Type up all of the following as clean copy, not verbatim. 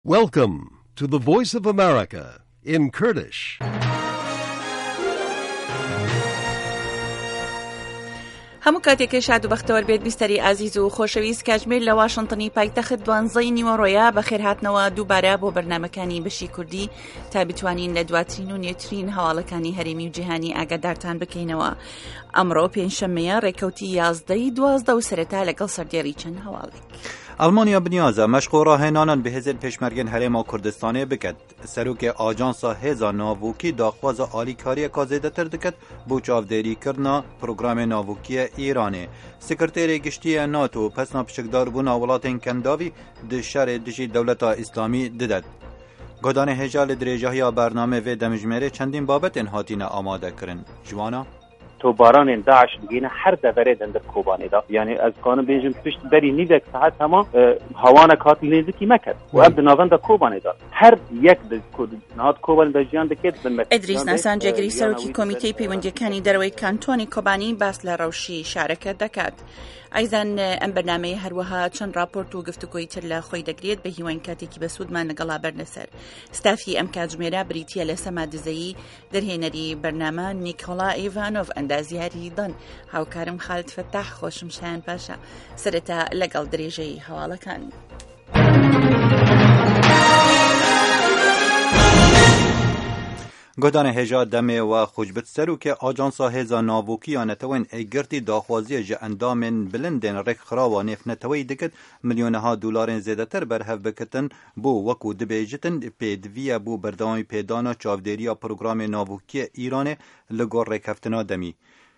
Welcome to the Voice of America in Kurdish. هەموو کاتێک شاد و بەختەوەر بێت بیستەری ئازیز و خۆشەویست کاتژمێر لە واشنتنی پایتەخت 12 نیوەڕۆیە بەخێر هاتنەوە دووبارە بۆ بەرنامەکانی بەشی کوردی تا بتوانین لە دواترین و نوێترین هەواڵەکانی هەرێمی و جیهانی ئاگادارتان بکەینەوە. ئەمڕۆ پێنجشەممەیە ڕێکەوتی 11 و سەرەتا لەگەڵ سەردێڕی چەند هەواڵێک. ئەلمانیا بنیازە مەشق و ڕاهێنانان بەهێزن پێشمەرگەن هەرێما کوردستانê بکات. سەرۆکê ئاجانسا hêza navûkî daxwaza alîkariyeka zêdetir dikit bû çavdêrîkirina programê navûkiya Îranê. Sekreterê Giştî NATO pesna pişikdarbûna welatên Kendavî di şerê dijî dewleta İslamî dided. Godanê hêja li dirêjahiya bername vê demijmêrê çendîn babetên hatîne amadekirin. Ciwana توباران داعش بگینه هر دفعه دندر کوبانی دا یعنی از کانون بیجم پشت بری نیدک ساعت هما هوانه کات لیزکی مکد و اب ناوند کوبانی دا هر یک نهاد کوبانی دا جیان دکید ئەدریس ناسانجێگری سەرۆکی کۆمیتەی پەیوەندیەکانی دەرەوەی کانتۆنی کۆبانی باس لە ڕەوشی شارەکە دەکات. ئایزان ئەم بەرنامەیە هەروەها چەند راپۆرت و گفتوگۆی تر لە خۆی دەگرێت بە هیوان کاتێکی بەسوودمان لەگەڵا بەرنەسەر. ستافی ئەم کاتژمێرە بریتیە لە سەما دزەیی دەرهێنەری بەرنامە نیکۆلا ئیڤانۆڤ ئەندازیاری دەن. هاوکارم خالد فەتاح خۆشم شایان پاشا سەرەتا لەگەڵ درێژەی هەواڵەکان. Godanê hêja demê we xwecbit serokê Ajansa Hêza Navûkiya Netewên Êgirtî daxwaziya ji endamên bilindên rêkxirawa nêfneteweyî dikit milyoneha dolarên zêdetir berhev bikitin bû wekû dibêjitin pêdiviya bû berdewamî pêdana çavdêriya programê navûkiya Îranê li gor rêkeftina demî.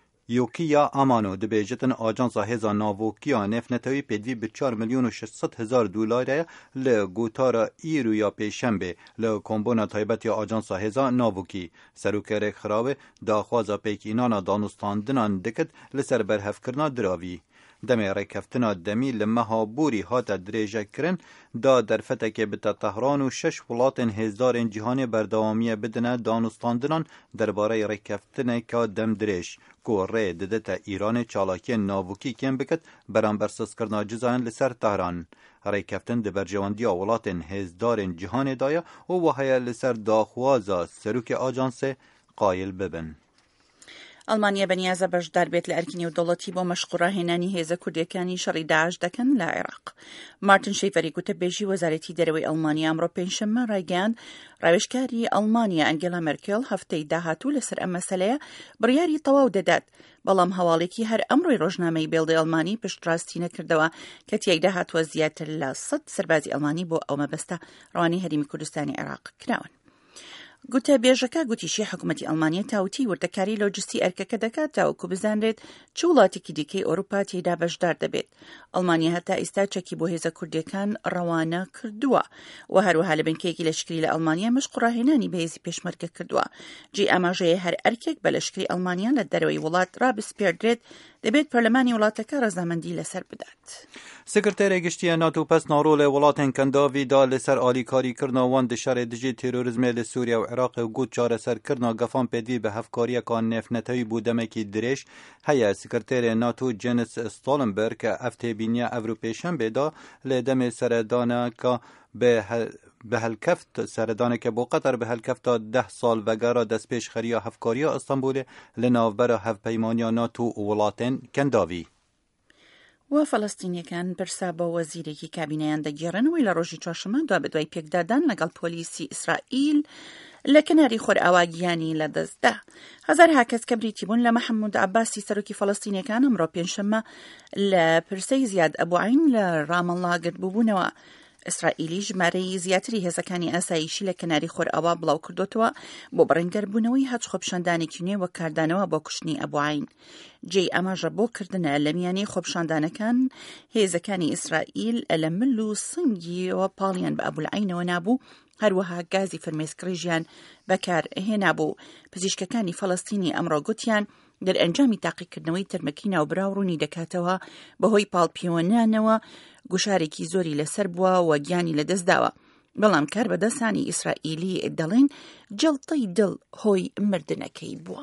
Yokiya Amano dibêjitin Ajansa Hêza Navûkiya Nêfnetewî pêdivî bi 4 milyon û 600,000 dolarê li gotara îroya pêşembe li kombona taybetiya Ajansa Hêza Navûkî. Serokê rêkxirawê daxwaza pêkînana danûstandinan dikit li ser berhevkirina diravî. Demê rêkeftina demî li meha borî hate dirêjekirin da derfetekê bi te Tehran û 6 welatên hêzdarên cîhanê berdewamiye bidine danûstandinan derbareyê rêkeftineka dem dirêj ku rê didite Îranê çalakiyên navûkî kêm bikit beramber sizkirina cizayên li ser Tehran. Rêkeftin di berjewandiya welatên hêzdarên cîhanê da ye û waheye li ser daxwaza serokê ajansê qayil bibin. ئەڵمانیا بەنیازە بەشدار بێت لە ئەرکی نێودەوڵەتی بۆ مەشق و ڕاهێنانی هێزە کوردیەکانی شەڕی داعش دەکەن لە عێراق. مارتن شەیفەری گوتەبێژی وەزارەتی دەرەوەی ئەڵمانیا ئەمڕۆ پێنجشەممە ڕایگەیاند ڕاوێژکاری ئەڵمانیا ئەنگێلا مێرکێل هەفتەی داهاتوو لەسەر ئەم مەسەلەیە بڕیاری تەواو دەدات. بەڵام هەواڵێکی هەر ئەمڕۆی ڕۆژنامەی بێڵدەی ئەڵمانی پشتڕاستی نەکردەوە کە تیایدا هاتووە زیاتر لە 100 سەربازی ئەڵمانی بۆ ئەو مەبەستە ڕەوانەی هەرێمی کوردستانی عێراق کراون. گوتەبێژەکە گوتیشی حکوومەتی ئەڵمانیا تاوتی وردەکاری لۆجستی ئەرکەکە دەکات تاوەکو بزانرێت چ وڵاتێکی دیکەی ئەوروپا تێیدا بەشدار دەبێت. ئەڵمانیا هەتا ئێستا چەکی بۆ هێزە کوردیەکان ڕەوانە کردووە و هەروەها لە بنکەیەکی لەشکری لە ئەڵمانیا مەشق و ڕاهێنانی بەهێزی پێشمەرگە کردووە. جێ ئاماژەیە هەر ئەرکێک بە لەشکری ئەڵمانیا لە دەرەوەی وڵات ڕابسپێردرێت دەبێت پەرلەمانی وڵاتەکە ڕەزامەندی لەسەر بدات. Sekreterê Giştî NATO pesna rolê welatên Kendavî da li ser alîkarîkirina wan di şerê dijî terorîzmê li Sûriya û Iraqê û got çareserkirina gefan pêdivî bi hevkariyeka nêfnetewî bû demekî dirêj heye. Sekreterê NATO Jens Stoltenberg ev têbîniya ev rû pêşembê da lê demê seredaneka bi helkeft seredaneke bo Qetar bi helkefta 10 sal vegera destpêşxeriya hevkariya Îstanbulê li navbera hevpeymaniya NATO û welatên Kendavî. و فەڵەستینیەکان پرسا بە وەزیرێکی کابینەیان دەگێڕنەوەی لە ڕۆژی چوارشەممە دوا بە دوای پێکدادان لەگەڵ پۆلیسی ئیسرائیل لە کەناری خۆرئاواگیانی لەدەستدا. هەزارها کەس کە بریتی بوون لە مەحەموود عەباسی سەرۆکی فەڵەستینیەکان ئەمڕۆ پێنجشەممە لە پرسەی زیاد ئەبوعین لە ڕامەڵڵا گرتبووبوونەوە. ئیسرائیلی ژمارەی زیاتری هێزەکانی ئاسایشی لە کەناری خۆرئاوا بڵاو کردوتەوە بۆ بڕێنگەربوونەوەی هەچ خۆپشاندانێکی نوێ وە کاردانەوە بۆ کوشتنی ئەبوعین. جێی ئەماژە بۆ کردنە لە میانەی خۆپشاندانەکان هێزەکانی ئیسرائیل لە مل و سنگیەوە پاڵیان بە ئەبولعینەوە نابوو هەروەها گازی فرمێسکڕیژیان بەکار هێنابوو. پزیشکەکانی فەڵەستینی ئەمڕۆ گوتیان دەرئەنجامی تاقیکردنەوەی تەرمەکی ناوبراو ڕوونی دەکاتەوە بەهۆی پاڵپیوەنانەوە گوشارێکی زۆری لەسەر بووە و گیانی لەدەستداوە. بەڵام کار بەدەستانی ئیسرائیلی دەڵێن جەڵتەی دڵ هۆی مردنەکەی بووە.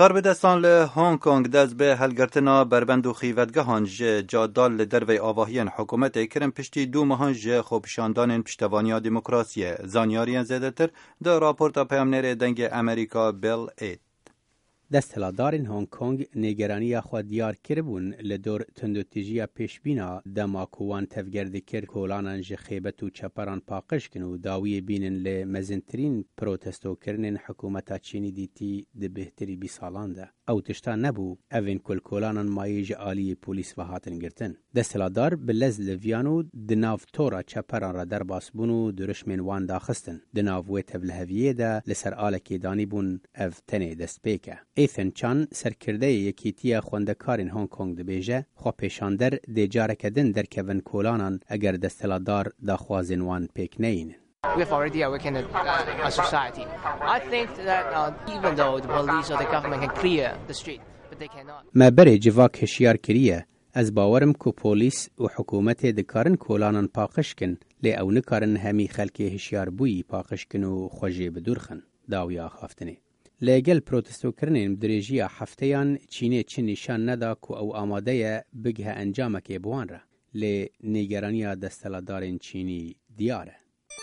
کاربدستان ل هنگ کنگ دست به هلگرتنا بربند و خیوتگهان جادال لدروی آواهیان حکومت کرن پشتی 2 ماهان خوبشاندان پشتوانیا دموکراسیه زانیاریان زیده تر در راپورتا پیامنر دنگ امریکا بیل 8. دستهلادارین هنگ کنگ نگرانی خود دیار کربون لدور تندوتیجی پیشبینا دماکوان تفگرد کر کولانان خیبت و چپران پاقش کنو داوی بینن لمزنترین پروتستو کرنن حکومتا چینی دیتی ده بهتری 20 سالان ده. او تشتا نبو اوین کل کولانان مایج آلی پولیس و هاتن گرتن. دستهلادار بلز لویانو دناف تورا چپران را در باسبونو درشمن وان داخستن. دناف ویتو لحویه ده لسر آلکی دانی بون اف تنه دست پیکه. ایثن چان سرکرده یکیتی خوندکارین هنگ کنگ دبیجه خو پیشاندر دی جارکدن در کون کولانان اگر دستهلادار دا خوازن وان پیک نین. We've already awakened a society. I think that even though the police or the government can clear the street, but they cannot. ما بری جواک هشیار کریه از باورم کو پولیس و حکومت دکارن کولانان پاقش کن لی او نکارن همی خلک هشیار بوی پاقش کن و خوژی بدورخن داویا خافتنه. لگل پروتستو کرنین بدریجی هفتهان چینه چین نشان ندا کو او آماده بگه انجام که بوان را لی نگرانی دستهلادارین چینی دیاره.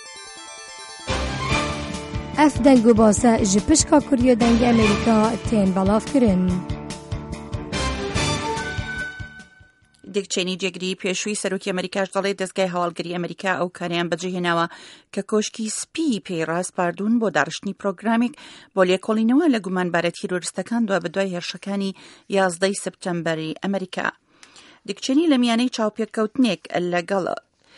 اف دنگو باسه جپشکا کوریو دنگ امریکا تین بلاف کرن. دیک چینی جگری پیشوی سروکی امریکاش دالی دستگاه هوالگری امریکا او کاریان بجهناوا که کوشکی سپی پیراس پاردون با دارشتنی پروگرامیک بولی کولینوا لگومان بار تیرورستکان دو بدوی هرشکانی 11 سپتامبری امریکا. دیک چینی لمیانه چاوپیک کوتنیک لگل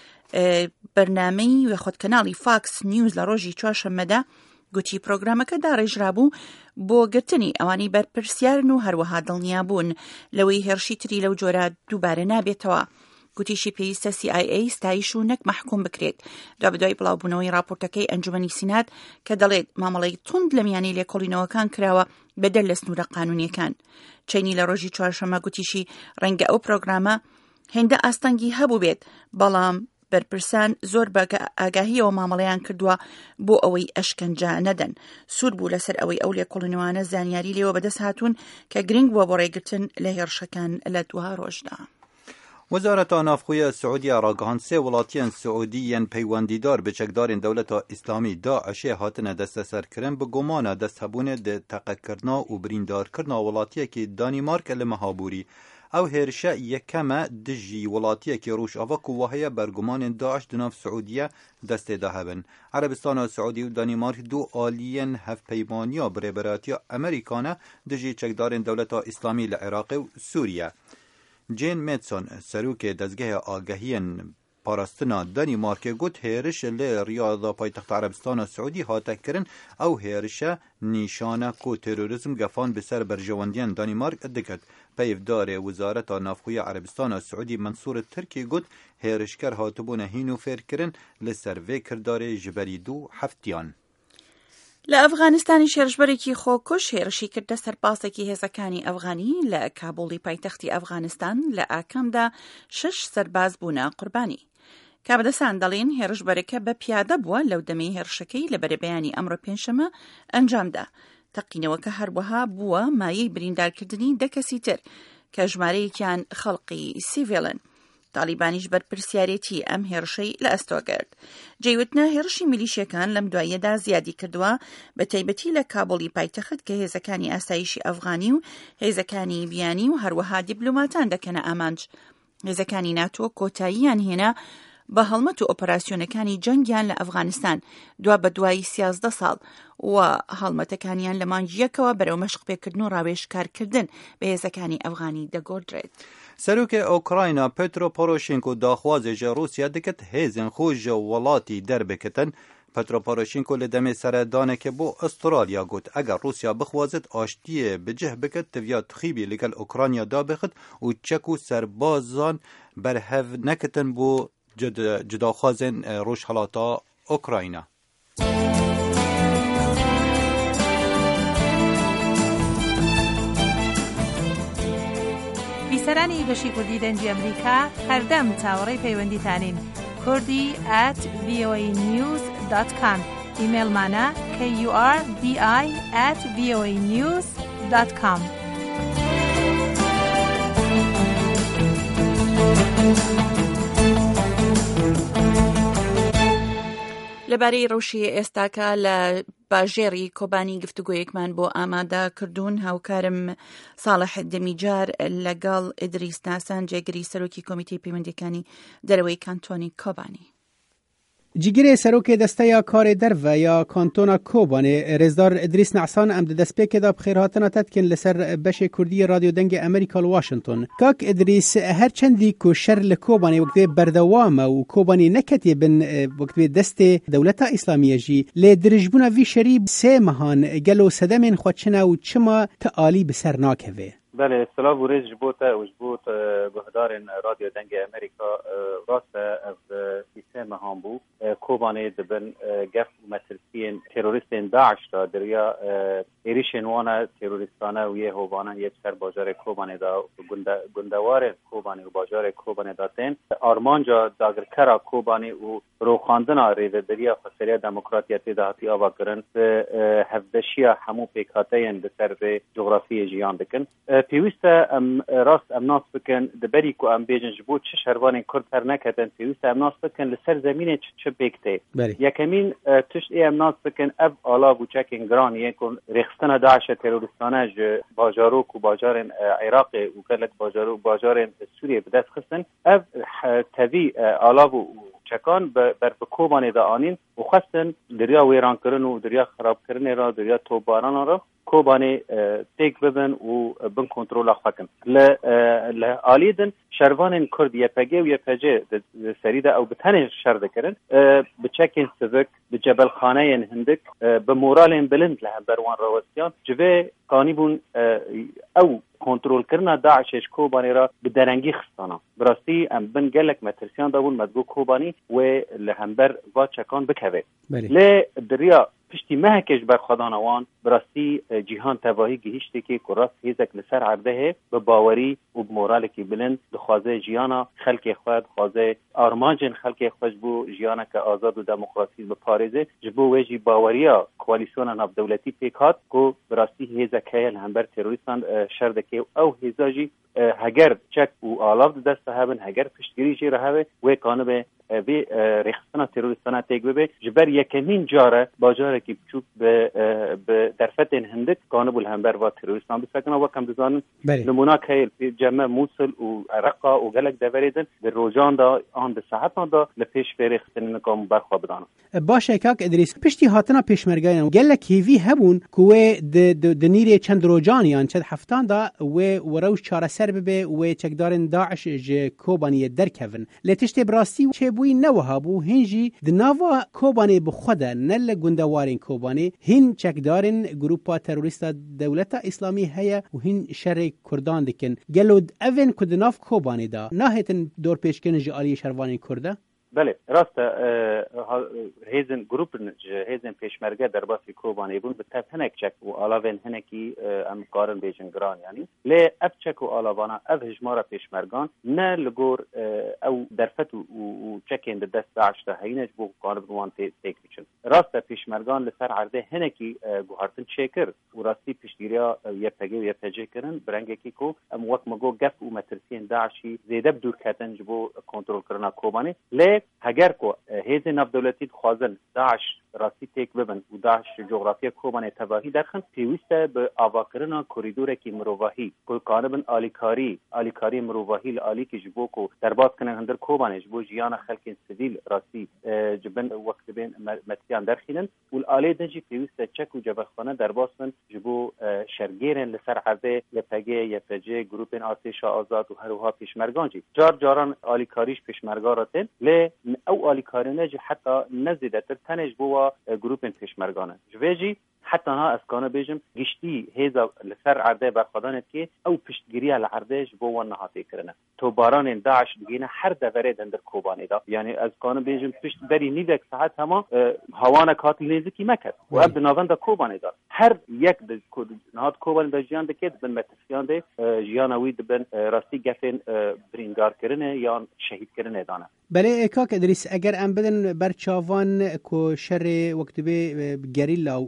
برنامه و خود کانالی فاکس نیوز لروجی چوارشنبه گوتی پروگرامەکە داڕێژرابوو بۆ گرتنی ئەوانی بەرپرسیارن و هەروەها دڵنیابوون لەوەی هێرشی تری لەو جۆرە دووبارە نابێتەوە. گوتیشی پێویستە CIA ستایش و نەک محکوم بکرێت دوا بەدوای بڵاوبوونەوەی راپۆرتەکەی ئەنجومەنی سینات کە دەڵێت مامەڵەی توند لە میانەی لێکۆڵینەوەکان کراوە بەدەر لە سنوورە قانونیەکان. چینی لە ڕۆژی چوارشەممە گوتیشی ڕەنگە ئەو پرۆگرامە هێندە ئاستەنگی هەبوو بێت بەڵام بەرپرسان زۆر ئاگاهیەوە مامەڵەیان کردووە بۆ ئەوەی ئەشکەنجە نەدەن. سوود بوو لەسەر ئەوەی ئەو لێکۆڵینەوانە زانیاری لێوە بەدەست هاتوون کە گرنگ بووە بۆ ڕێگرتن لە هێرشەکان لە دوها ڕۆژدا. وزارت نافخوی سعودی راگهان 3 ولاتیان سعودیین پیوندیدار به چکدارین دولت اسلامی داعش هاتنه دست سرکرن به گمان دست هبونه ده تقکرنا و بریندار کرنا ولاتیه که دانیمارک لمهابوری او هرشه یکمه دجی ولاتیه که روش آوا کوهیه برگمان داعش دناف سعودیه دست دهبن. عربستان و سعودی و دانیمارک دو آلین هف پیمانیا برابراتی امریکانه دجی چکدارین دولت اسلامی لعراق و سوریه. جین میتسون سروک دزگه آگهین پاراستنا دانیمارک گوت هیرش لریاض پایتخت عربستان و سعودی هاته کرن او هیرش نیشانه کو تروریسم گفان بسر برجواندین دانیمارک دکت. پیفدار وزارت نافخوی عربستان و سعودی منصور ترکی گوت هیرشکر هاتبون هینو فیر کرن لسروی کردار جبری 2 هفتیان. لە ئەفغانستانی شێرژبەرێکی خۆکوش هێرشی کردە سەربازێکی هێزەکانی ئەفغانی لە کابوڵی پایتەختی ئەفغانستان لە ئاکەمدا 6 سەرباز بوونە قوربانی. کابدەسان دەڵێن هێرشبەرەکە بە پیادە بووە لەو دەمەی هێرشەکەی لە بەرەبەیانی ئەمڕۆ پێنجشەممە ئەنجامدا. تەقینەوەکە هەروەها بووە مایەی بریندارکردنی 10 کەسی تر کە ژمارەیەکیان خەڵقی سیڤیلن. طالبانیش بەرپرسیارەتی ئەم هێرشەی لە ئەستۆگرد. جێوتنە هێرشی میلیشیەکان لەم دواییەدا زیادی کردووە بە تایبەتی لە کابوڵی پایتەخت کە هێزەکانی ئاسایشی ئەفغانی و هێزەکانی بیانی و هەروەها دیبلۆماتان دەکەنە ئامانج. هێزەکانی ناتۆ کۆتاییان هێنا بە هەڵمەت و ئۆپەراسیۆنەکانی جەنگیان لە ئەفغانستان دوا بە دوای 13 ساڵ و هەڵمەتەکانیان لە مانجیەکەوە بەرەو مەشق پێکردن و ڕاوێژکارکردن بە هێزەکانی ئەفغانی دەگۆڕدرێت. سروک اوکراینا پترو پوروشینکو داخوازج روسیا دکت هیزن خوش ولاتی در بکتن. پترو پوروشینکو لدم سردانه که بو استرالیا گوت اگر روسیا بخوازد آشتی بجه بکت تویا تخیبی لگل اوکراینیا دا بخت و چکو سربازان برهو نکتن بو جداخوازن روش حالاتا اوکراینا. بیسەرانی بەشی کوردی دەنجی ئەمریکا هەردەم چاوەڕێی پەیوەندیتانین kurdi@voanews.com ایمیلمانە kurdi@voanews.com sbs.com. لەبارەی ڕەوشی ئێستاکە لە باژێری کۆبانی گفتوگۆیەکمان بۆ ئامادە کردوون. هاوکارم ساڵح دەمیجار لەگەڵ ئیدریس ناسان جێگری سەرۆکی کۆمیتەی پەیوەندیەکانی دەرەوەی کانتۆنی کۆبانی. جگیری سروک دسته کار درو یا کانتونا کوبانه رزدار ادریس نعسان ام دسپی که دا بخیرهاتنا تدکن لسر بش کردی رادیو دنگ امریکا واشنطن. کاک ادریس هر چندی کو شر لکوبانه وقتی بردوام و کوبانی نکتی بن وقتی دست دولت اسلامیه جی لدرجبونا وی شریب سه مهان گلو سدمین خودشنا و چما تعالی بسر ناکوه. بله سلام ورز جبوتا و جبوت گهدار رادیو دنگ امریکا راست از سیستم هم بو کوبانه دبن گف مترسین تروریستین داعش دا دریا ایریشن وانا تروریستانه و یه هوانا یک سر باجار کوبانه دا گندوار کوبانه و باجار کوبانه داتین آرمانجا داگرکرا کوبانه و روخاندنا رید دریا خسریه دموکراتیتی دهاتی آوا کرن هفدشیا همو پیکاتین بسر جغرافی جیان دکن پیوسته راست امناس بکن دبری کو ام بیجن جبوت چه شروان کرد هر نکتن پیوسته امناس بکن لسر زمین چه بکته یکمین تشت ای امناس بکن اب آلا بوچکین گران یکن رخصتن داعش تروریستانه باجارو کو باجار عراق و گلک باجار سوریه بدست خستن اب تاوی آلا بو چکان بر کوبانه دا آنین و خستن دریا ویران کرن و دریا خراب کرن را دریا توباران را کوبانه تیک ببن و بن کنترول خواکن لآلیدن شروان کرد یپگه و یپجه سریده او بتنه شرده کرن بچکین سوک بجبل خانه هندک بمورال بلند لهم بروان روستیان جوه قانیبون او کنترل کردن داعشش کوبانی را به درنگی خستانا براستی ام بن گلک مترسیان دابون مدگو کوبانی و لهمبر و چکان بکوه لی دریا پشتی مهکش بر خدانوان براستی جیهان تواهی گهیشتی که کراس هیزک لسر عرده به باوری و بمورال که بلند دخوازه جیانا خلق خود خوازه آرمانجن خلق خوش بو جیانا که آزاد و دموکراسی به پارزه جبو ویجی باوریا کوالیسیون ناب دولتی پیکات که براستی هیزک هیل همبر تروریستان شردکه او هیزاجی هگر چک و آلاف دست هبن هگر پشتگیری جی رهوه و کانه به رخصتنا تروریستانه تیگ ببه جبر یکمین جاره باجاره که بچوک به درفت هندک کانه بول همبر و تروریستان بسکنه و کم بزانن نمونه که جمع موصل و رقا و گلک دوریدن به روزان دا آن به ساعتان دا لپیش به رخصتن نکام برخوا بدانه باشه کاک ادریس پشتی هاتنا پیشمرگایان گلک هیوی هبون که دنیره چند روزانیان چند هفتان دا و روش چاره سر ببه و چکدارن داعش کوبانی درکون لتشت براستی چه بوی نوهابو هنجی دناوا کوبانی بخوده نل گندوارین کوبانی هن چکدارن گروپا تروریست دولت اسلامی هیا و هن شر کردان دکن گلود اون کدناف کوبانی دا ناهتن دور پیشکن جالی شروانی کرده بله راست هیزن گروپ هیزن پیشمرگه در باسی کوبانی بون به تب هنک چک و آلاوین هنکی ام قارن بیجن گران یعنی لی اف چک و آلاوانا اف هجمارا پیشمرگان نه لگور او درفت و چکین ده دست داعش ده هینج بو قارن بوان تیک بیچن راست پیشمرگان لسر عرده هنکی گوهارتن چکر و راستی پیشگیریا یپگه و یپجه کرن برنگه کی کو ام وقت مگو گف و مترسین داعشی زیده بدور کتن جبو کنترول کرنا کوبانی لی هگر کو هیز ناف دولتی خوازن داعش راستی تیک ببن و داعش جغرافیا کوبانه تباهی درخن پیوسته به آواکرنا کوریدور کی مروواهی کو کانبن آلیکاری مروواهی لالی کی جبو کو درباط کنن هندر کوبانه جبو جیان خلق سیویل راستی جبن وقت بین متیان درخینن و الالی دجی پیوسته چک و جبخانه درباطن جبو شرگیرن لسر عرضه لپگه یپجه گروپن آتش آزاد و هروها پیشمرگانجی جاران آلیکاریش پیشمرگاراتن ل او آلیکارینه جی حتی نزیده تر تنش بوا گروپن پیشمرگانه جویجی حتی ها اسکانه بیجم گشتی هیزا لسر عرده برخدانت که او پشتگیری العرده جبوا نهاتی کرنه تو باران داعش بگینه هر دوره دندر کوبانی دا یعنی اسکانه بیجم پشت بری نیدک ساعت هما هوانه کاتل نیزکی مکد و اب ناوند دا کوبانی دا هر یک نهات کوبانی دا جیان دکید بن متسیان ده جیانوی دبن راستی گفن برینگار کرنه یا شهید کرنه دانه بله کاک ادریس اگر ام بدن برچاوان کو شر وقت به گریلا و کول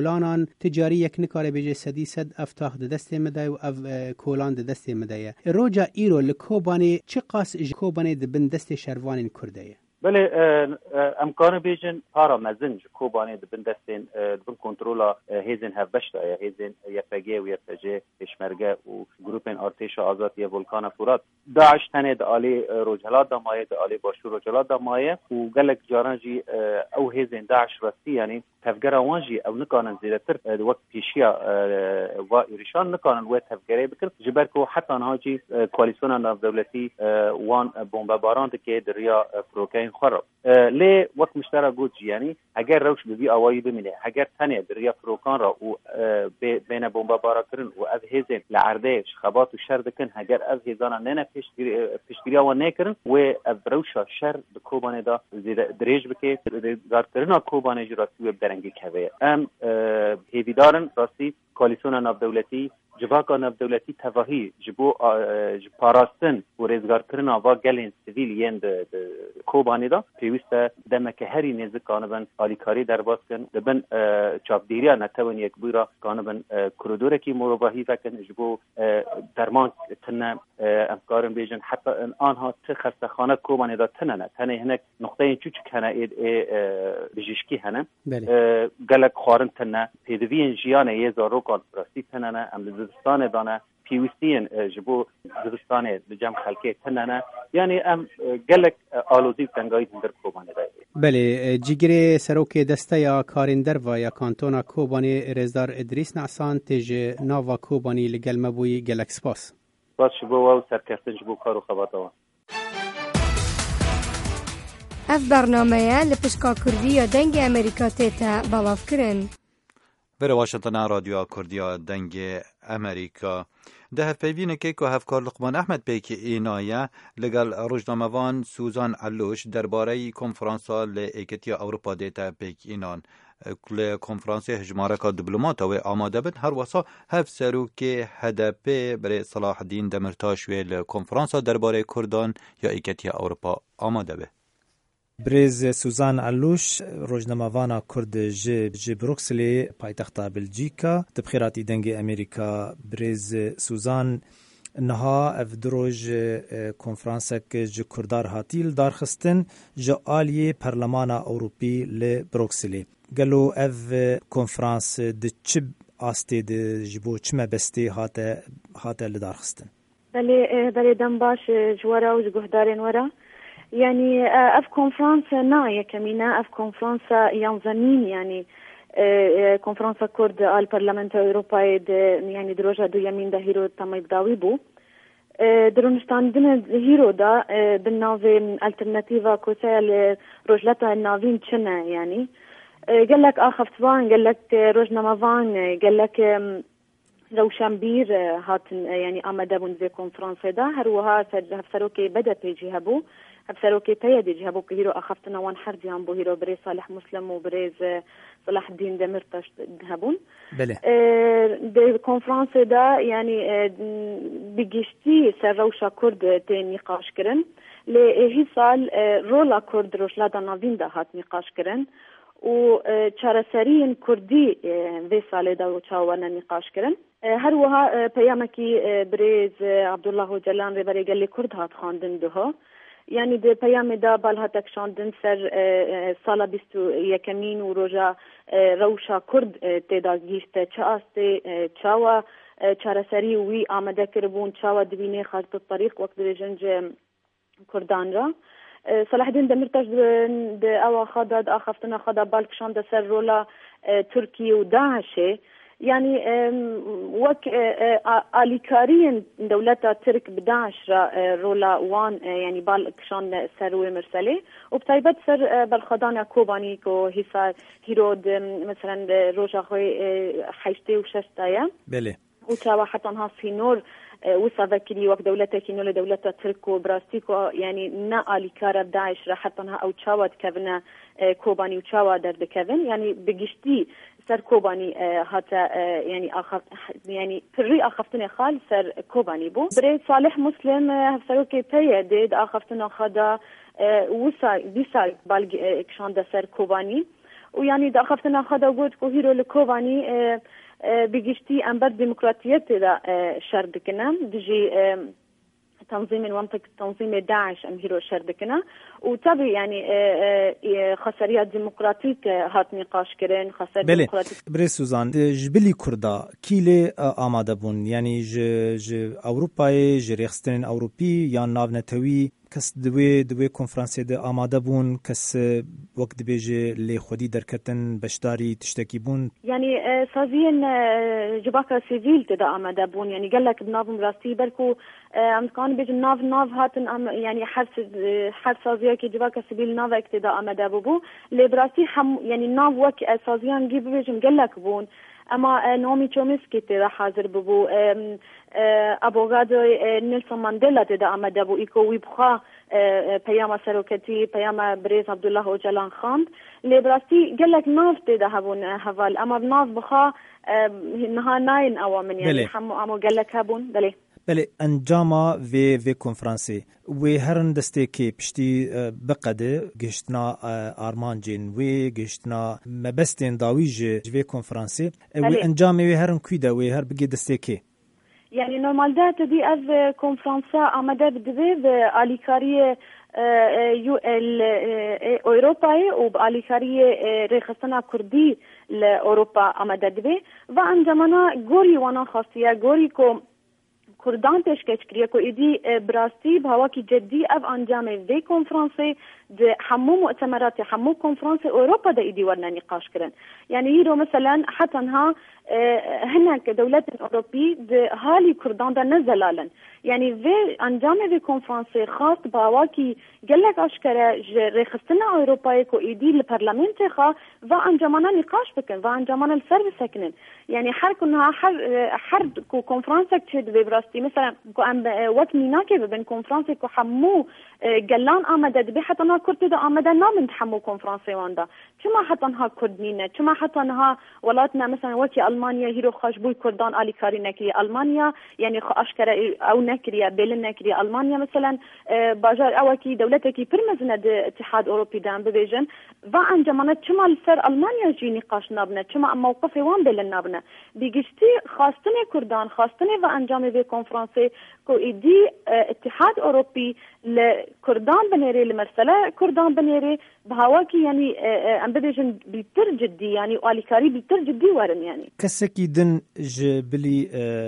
کولانان تجاری یک نکاره بیجه سدی سد افتاخ دست مدای و اف کولان دست مدایه روجا ایرو لکوبانی چه قاس کوبانی دبن دست شروان کرده بله امکان بیشن پارا مزنج کوبانی دبن دستین دبن کنترولا هیزن هفبشتا یا هیزن یفگه و یفجه پشمرگه و گروپین ارتش آزاد یا ولکان فرات داعش تنه دالی روجلات دمایه دالی باشور روجلات دمایه و گلک جارنجی او هیزن داعش راستی یعنی تفجر وانجي او نكان زيادتر وقت بيشيا وإيرشان نكان وقت تفجيري بكر جبركو حتى نهاجي كواليسيون ناف دولتي وان بومباران دكي دريا فروكين خرب ليه وقت مشترك جوجي يعني اگر روش ببي اوایی بمینه اگر تنه دریا فروکان را و بین بمباران کرن و از هیزن لعرده خبات و شر دکن اگر از هیزانا نه پیشگیری و نکرن و از روش شر بکوبانه دا دریج بکه دار کرنا کوبانه جراسی و بدرنگی که ام هیویدارن راستی کوالیسیون ناف دولتی جواکا ناف دولتی تواهی جبو پاراستن و ریزگار کرنا و گلین سیویل یند کوبانی دا پیوسته دمک هری نزد کانبن آلیکاری در باز کن دبن چاپدیریا نتوان یک بویرا کانبن کردوره کی مروباهی فکن جبو درمان تنه افکارن بیجن حتی آنها چه خستخانه کوبانی دا تنه هنک نقطه این چوچ کنه بجشکی هنه گلک خوارن تنه پیدوین جیانه یه زارو کان راستی تنه ام زدستان دانه پیوستین جبو زدستان لجم خلقه تنه یعنی ام گلک آلوزی تنگایی در کوبانی دایی بله جیگری سروک دسته یا کاریندر و یا کانتونا کوبانی رزدار ادریس نعسان تیج ناوا کوبانی لگل مبوی گلک سپاس باز شبو و سرکستن جبو کارو خباتوا اف برنامه لپشکا کردی یا دنگ امریکا تیتا بالاف کرن بره واشنطن رادیو کردیا دنگ امریکا ده هفپیوینه که هفکار لقمان احمد پیکی اینایه لگل روزنامه‌وان سوزان علوش درباره کنفرانسا لایکتی اروپا دیتا پیک اینان کل کنفرانس هجماره که دیپلمات و آماده بد هر واسه هف سرو که هدف برای صلاح الدین دمرتاش و کنفرانس درباره کردان یا ایکتی اروپا آماده به برز سوزان علوش روزنامه‌وان کرد ج بروکسل پایتخت بلژیکا تبخیرات دنگ امریکا برز سوزان نها اف دروج کنفرانس که ج کردار هاتیل دارخستن ج آلیه پارلمان اروپی ل بروکسل گلو اف کنفرانس د چب آستی د جبو چمه بستی هات لدارخستن بله دنباش جوارا و جهدارن ورا يعني اف كونفرنس نايا كمينا اف كونفرنس ينظمين يعني كونفرنس كرد البرلمان الاوروبي يعني دروجا دو يمين ده هيرو تم يبداوي بو درونستان دنا هيرو دا بالناوي الترناتيفا كوسال روجلتا النافين تشنا يعني قال لك اخفتوان قال لك روجنامافان قال لك روشنبير هات يعني امدابون زي كونفرنس دا هروها هفسروكي بدا بيجي هبو هفسروكي تيدي جهبو كهيرو اخفتنا وان حرجي عن بو هيرو بريز صالح مسلم وبريز صلاح الدين دمرتاش هبون بله دي كونفرنس دا يعني بيجشتي سروشا كرد تي نقاش كرن لهي سال رولا كرد روشلادا نافين دا هات نقاش كرن و چارەسەریین کوردی وێ ساڵێدا و چاوانە نیقاش کردن هەروەها پەیامێکی برێز عەبدوڵڵاه جەلان ڕێبەرێگەلی کورد هات خواندن دوها یعنی د پەیامێدا باڵ هاتەکشاندن سەر ساڵە 21 و ڕۆژە ڕەوشە کورد تێدا گیشتە چه ئاستێ چاوە چارەسەری وی ئامادە کردبوون چاوە دبینێ خارج الطريق وەک درێژنج کوردان را صلاح الدين دمرتاش د او خداد اخفتنا خدا بالكشان د سر رولا تركي وداعش يعني وك اليكارين دولتا ترك بداعش رولا وان يعني بالكشان سر ومرسله وبتايبت سر بالخدان كوباني كو هيسا هيرود مثلا روجا خوي حيشتي وششتايا بله وتاوا حتى نها سينور وصفكري وقت دولتها كينو لدولتها تركو براستيكو يعني نا اليكار داعش راح حتى نها او تشاوت كفنا كوباني وتشاوا درد كفن يعني بقشتي سر كوباني حتى يعني يعني فري اخفتنا خال سر كوباني بو بري صالح مسلم هفسروكي تيدد اخفتنا خدا وصا بيسال بالكشان ده سر كوباني ويعني دا خفتنا خدا قلت كوهيرو لكوباني بيجشتي أنبر ديمقراطية دا شردكنا دجي تنظيم منطقة تنظيم داعش أمهيرو شردكنا وتابي يعني خساريات ديمقراطيك هات نقاش كرين خساريات ديمقراطيك بري سوزان جبلي كردا كيلي آماده بون يعني ج أوروباي جريخستن أوروبي يا نافنتوي کس دوی کنفرانسی ده آماده بون کس وقت بیجه لی خودی درکتن بشداری تشتکی بون يعني سازين جباكا سيفيل تدا آماده بون يعني قال لك بناف راستي بركو عم كان بيجي ناف هاتن يعني حرف سازيه كي جباكا سيفيل ناف اكتدا آماده بو لي براستي يعني ناف وك سازيان جيب بيجي قال لك بون اما نومي چومسكي تدا حاضر بو ابوغادو نيلسون مانديلا تدا آماده بو ايكو ويبخا پیام سروکتی پیام بریز عبدالله اوجلان خاند لیبراستی گلک ناف تدا هبون حوال اما ناف بخا نها ناين اوامن يعني حمو امو گلک هبون بله انجاما و کنفرانسی و هرن دسته که پشتی بقده گشتنا آرمانجین و گشتنا مبستین داویج و کنفرانسی و انجام و هرن کویده و هر بگی دسته که يعني نورمال ده تدي از كونفرنسا آمده بدوه به آلیکاری يو ال اوروبای و به آلیکاری ریخستنا کردی لأوروبا آمده دوه و انجامنا گوری وانا خاصیه گوری که کردان پیشکش کریه که ایدی براستی بهواکی جدی اف انجام وی کنفرانسی ده همو مؤتمرات همو کنفرانس اوروبا ده ایدی ورنا نقاش کرن يعني هيرو مثلا حتى انها هناك دولات اوروبي ده هالي كردان ده نزلالن يعني في انجام في كونفرنس خاص بهواکی قالك اشكره ريخستنا اوروباي كو ايدي البرلمان خا و انجامنا نقاش بكن و انجامنا السيرفيس سكنن يعني حر كنها حر كو كونفرنس تشد ببراستي مثلا كو ام وقت ميناكي بين كونفرنس كو حمو قلان آمده دبي حتى انها كرد دا آمده نامن تحمو كونفرنسي واندا چما حتى انها كرد مينه چما حتى انها ولاتنا مثلا وكي ألمانيا هيرو خاشبوي كردان آلي كاري نكري ألمانيا يعني أشكرا أو نكري بيلن نكري ألمانيا مثلا باجار أوكي دولتكي برمزنا اتحاد أوروبي دام ببيجن وعن جمانة چما السر ألمانيا جي نقاش نابنا چما موقفي وان بيلن نابنا بيجشتي خاصتني كردان خاصتني وانجامي بي كونفرنسي كو إيدي اتحاد أوروبي لكردان بنيري لمرسلة كردان بنيري بهواكي يعني ام ببيجن بيتر جدي يعني واليكاري بيتر جدي ورن يعني كسكي دن جبلي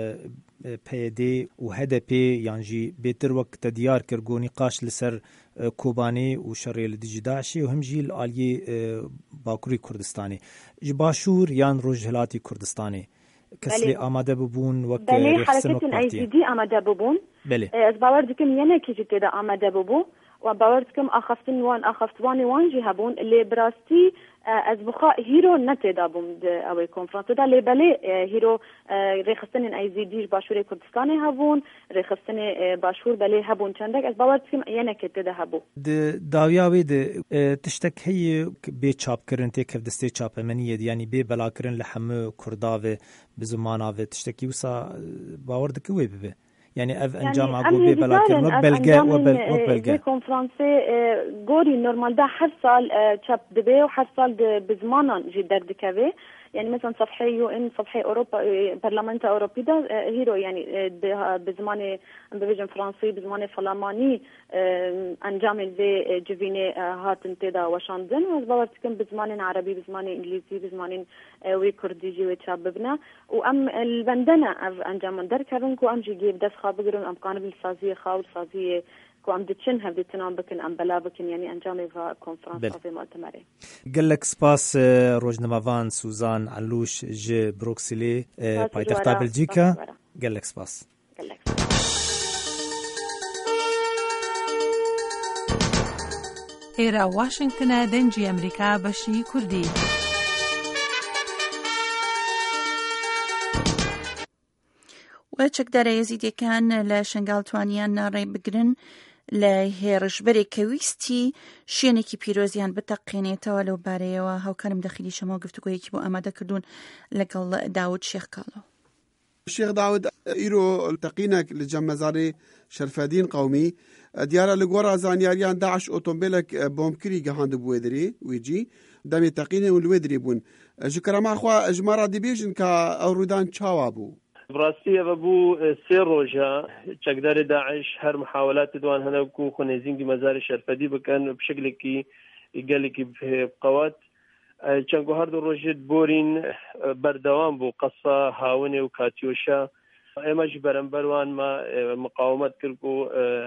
بيدي وهدفي يعني بيتر وقت ديار كرغو نقاش لسر كوباني وشريل ديجي داعشي وهم جي الالي باكوري كردستاني جباشور يان روجهلاتي كردستاني كسلي آماده ببون وك رخصن وك بارتي دي آماده ببون بله از باوردكم ينه كي جيت دا آماده ببو وباوردكم اخفتواني وان جي هبون اللي براستي از بخا هيرو نتدا بوم اوي كونفرنس دا لي بله هيرو رخصن اي زي ديش باشور كردستاني هبون رخصن باشور بله هبون چندك از باوردكم ينه كي تدا هبو داوياوي تشتك هي بي چاپ کرن ته كف دسته چاپ منيه يعني بي بلا کرن لحم كرداوي بزماناوي تشتكي وسا باوردك وي بي يعني اف انجام عقوب بي بلا کرن وبلغا وبلغا كونفرنسي غوري نورمال دا هر سال چاپ دبي و هر سال بزمانان جي دردكوي يعني مثلا صفحه يو ان صفحه اوروبا برلمان اوروبي دا هيرو يعني بزمان بفيجن فرنسي بزمان فلاماني انجام الفي جويني هات انتدا وشاندن وباورتكم بزمان عربي بزمان انجليزي بزمان وي كردي جي وتشاببنا وام البندنا انجام در كرن كو ام جي جيب دس خابغرون ام كان بالسازيه خاول سازيه كو ام دتشن هف دتنام بكن ام بلا بكن يعني انجام في كونفرنس في مؤتمري قال لك سباس روجنمافان سوزان علوش جي بروكسلي بايتخت بلجيكا قال لك سباس ئێرە واشنگتنە دەنگی ئەمریکا بەشی کوردی. و چەکدارە یەزیدیەکان لە شنگاڵتوانیان ناڕێ بگرن لە هێرشبەرێک کە ویستی شوێنێکی پیرۆزیان بتەقێنێتەوە لەو بارەیەوە هاوکارم دەخیلی شەمە گفتوگۆیەکی بۆ ئامادە کردوون لەگەڵ داود شێخکاڵۆ. الشيخ داود إيرو التقينك لجمزاري شرف الدين قومي ديارة لغورا زانياريان داعش أوتومبيلك بومكري جهاند بويدري ويجي دەمێ تەقینێ و لێ درێبوون ژکەرەماخوا ژمارە دەبێژن کە ئەو ڕوودان چاوا بوو بڕاستی ئەوە بوو 3 ڕۆژە چەکداری داعش هەر محاولاتی دوان هەنەکو و خۆنێزینگی مەزاری شەرفەدی بکەن بشکلێکی گەلێکی بقەوەت چەند هەردوو ڕۆژێت بۆرین بەردەوام بوو قەسە هاونێ و کاتیۆشە ئێمەش بەرەمبەروان مقاومەت کرد و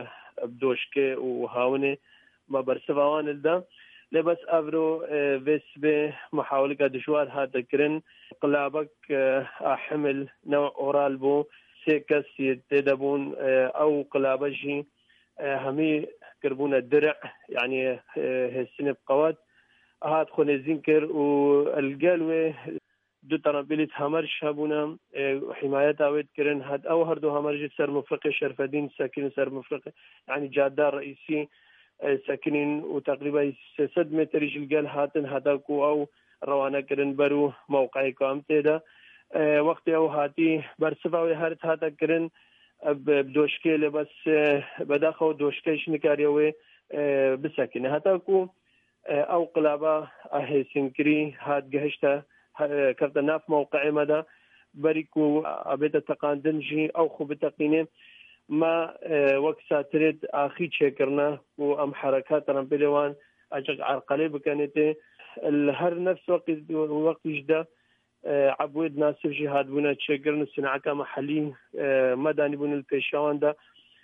دۆشکێ و هاونێ مە بەرسەواواندا لبس أفرو فيسبي محاولة دشوار هذا كرن قلابك أحمل نوع أورال بو سيكس يتدبون أو قلابجي همي كربون الدرع يعني هالسنة بقوات هاد خونزين كر والقلوة دو ترابيلت همرش هبونا حمايات أويد كرن هاد أو هردو همرج سر مفرقة شرفدين ساكن سر مفرقة يعني جادار رئيسي ساكنين وتقريبا 600 متر جلقال هاتن هداكو أو روانا كرن برو موقعي كامتدا وقت أو هاتي برسفاوي هارت هاتا كرن بدوشكي لبس بداخو دوشكيش نكاريوي بساكن هتاكو أو قلابا أهي سنكري هاد جهشتا كرتا ناف موقعي مدى بريكو أبدا تقاندنجي أو خو بتقيني ما وقت ساتريد آخي تشكرنا وأم حركات رمبلوان أجق عرقلي بكانت هر نفس وقت جدا عبود ناسف جهاد بنا تشكرنا صناعة محلي مداني بنا البيشاوان دا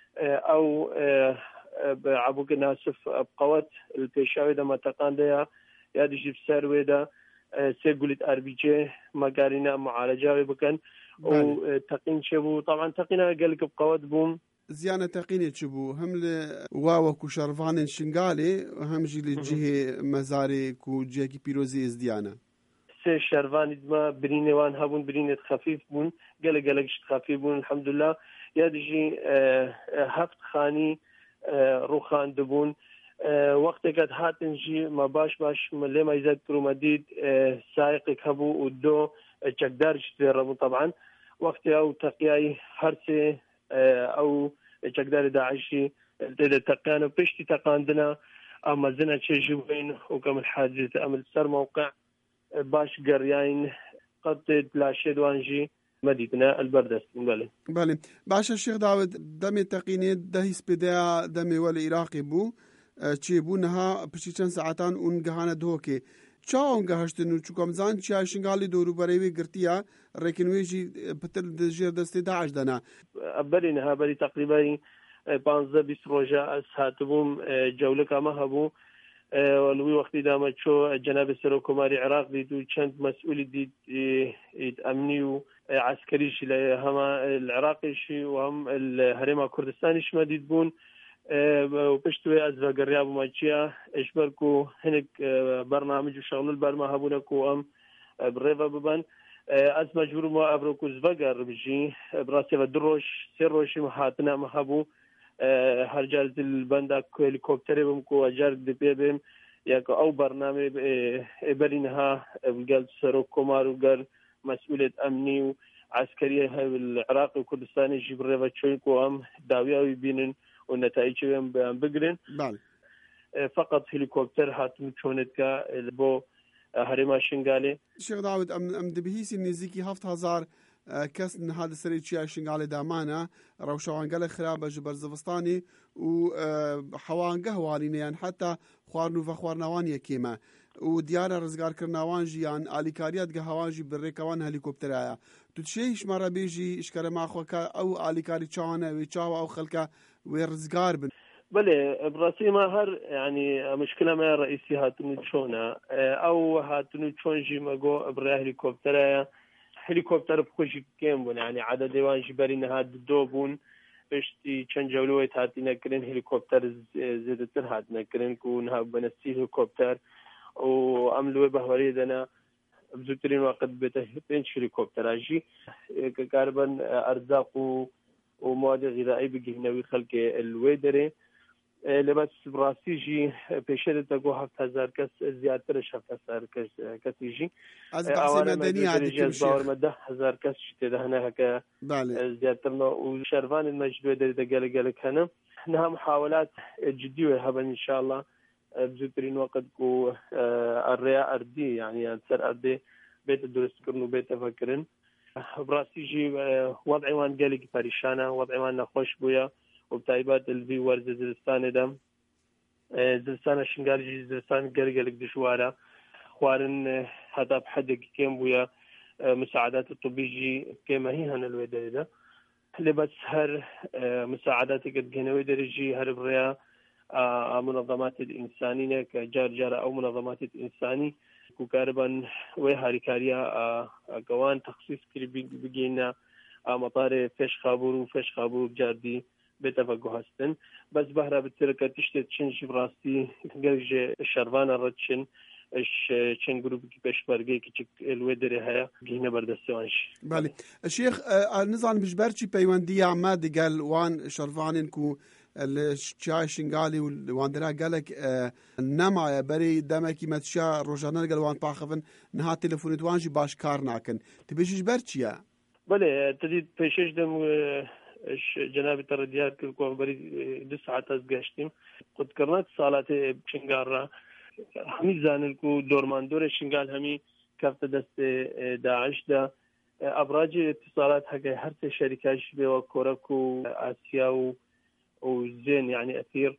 أو عبوك ناسف بقوات البيشاوي دا ما تقان دا يادي جيب ساروي دا سيقولت أربيجي مقارنة معالجة بكان وتقين شبو طبعا تقينا قالك بقوات بوم زيانة تقيني شبو هم لواوا كو شرفان شنغالي وهم جي لجهة مزاري كو جهة بيروزي ازديانا سي شرفان دما برينيوان هابون برينيت خفيف بون قالك خفيف بون الحمد لله يادجي هفت خاني روخان دبون وقت قد هاتنجي ما باش ملي ما يزاد كرومديد سائقك هبو ودو چکدار شترمو طبعا وقت او تقياي هرسي او چکدار داعشي تقيانا بشتي تقاندنا اما زنا تشجوين وكم الحادث امل سر موقع باش قرياين قد لا شدوانجي مدينة البردستان بله باشا الشيخ داود دمي تقيني دهي سبدا دمي والعراقي بو چی بونها پشتی چند ساعتان اون گهانه دوکه چا اون گهشتن و چکم زان چی شنگالی دورو برای گرتیا رکنوی جی پتر دجیر دستی داعش دنا برینها بری تقریبا 15-20 روزه از هاتبوم جوله کما هبو ولوی وقتی دام چو جناب سروکماری عراق دیدو چند مسئول دید امنی و عسکری شی هم العراقی شی و هم الهرم کردستانی شما دید بون وبشتوي أزفا قرياب وماجيا إشبركو هنك برنامج وشغل البرما هبونكو أم بريفا ببان أزما جورو ما أبروكو زفاقر بجي براسي فدروش سيروشي محاتنا مهبو هرجال البندا هليكوبتري بمكو أجارك دي بيبم ياكو أو برنامج برينها بقال سروك كومارو قال مسؤولية أمني وعسكرية العراق وكردستاني جي بريفا تشويكو أم داوية ويبينن والنتائج بيان بقرن فقط هليكوبتر هاتم چونتكا بو هرما شنغالي شيخ داود ام دبهيسي نزيكي 7000 کس نهاد سری چیا شنغال دامانه روشوانگل خرابه جبر زوستانی و حوانگه والینیان حتی خوارنو و خوارنوان یکیمه و دیار رزگار کرنوان جیان آلیکاریات گهوان جی برکوان هلیکوپترایا تو چیش مرا بیجی اشکر ما خوکا او آلیکاری چانه و چاوا او خلکا ورزگار بن بله براسي ما هر يعني مشكلة ما رئيسي هاتنو تشونا او هاتنو تشون جي ماغو برا هليكوبتر بخوشي كيم بون يعني عدد ديوان جبرين هاد دوبون بشتي چند جولويت هاتينا كرين هليكوبتر زيادتر هاتنا كرين كون هاب بنسي هليكوبتر و عملوا بهوريدنا بزوترين وقت بينش هليكوبتر اجي كاربن ارزاق ومواد غذائية بجهنوي خلق الويدري لبس براسي جي بيشير تقو 7000 كس زيادة 7000 كس يجي از بحث مدني عادي كل شيء مده 1000 كس هنا هكا زيادة وشرفان المجد ويدري دقال هنا محاولات جدية هبا ان شاء الله بزوترين وقت كو الرياء أردي يعني سر أردي بيت الدرس كرنو بيت فكرن براسي جي وضعي وان قالك فريشانة وضعي وان نخوش بويا وبتايبات الفي ورز زلستان دم زلستان شنقال جي زلستان قالك دشوارة خوارن هذا بحدك كيم بويا مساعدات الطبية جي كيما هي هنا الويدة ده اللي بس هر مساعداتك الجنوية درجي هر بريا منظمات الإنسانية كجار أو منظمات الإنساني كوكاربان وهاريكاريا كوان تخصيص كري بيجينا مطار فيش خابور جاردي بتفقه هستن بس بهرا بتركة تشتت شنش براسي جرج الشرفان الرتشن اش چن گروپ کی پشبرگی کی چک الودری هيا گینه بردستوانش بله الشيخ نزعن بجبرتي بيوندي عماد قال وان شرفانين كو الشاي شنغالي وان درا قالك نما بري دمكي متشا روجانا قال وان باخفن نها تليفونات وانجي باش كارناكن تبيش جبرتي يا بله تدي بيشش دم جناب الترديات كو بري 2 ساعات ازغشتم قد كرنات صالات بشنغارا همي زانلكو دورماندور شنغال همي كافت دست داعش دا ابراج اتصالات حق هر شركات شبه وكوراكو اسيا وزين يعني اثير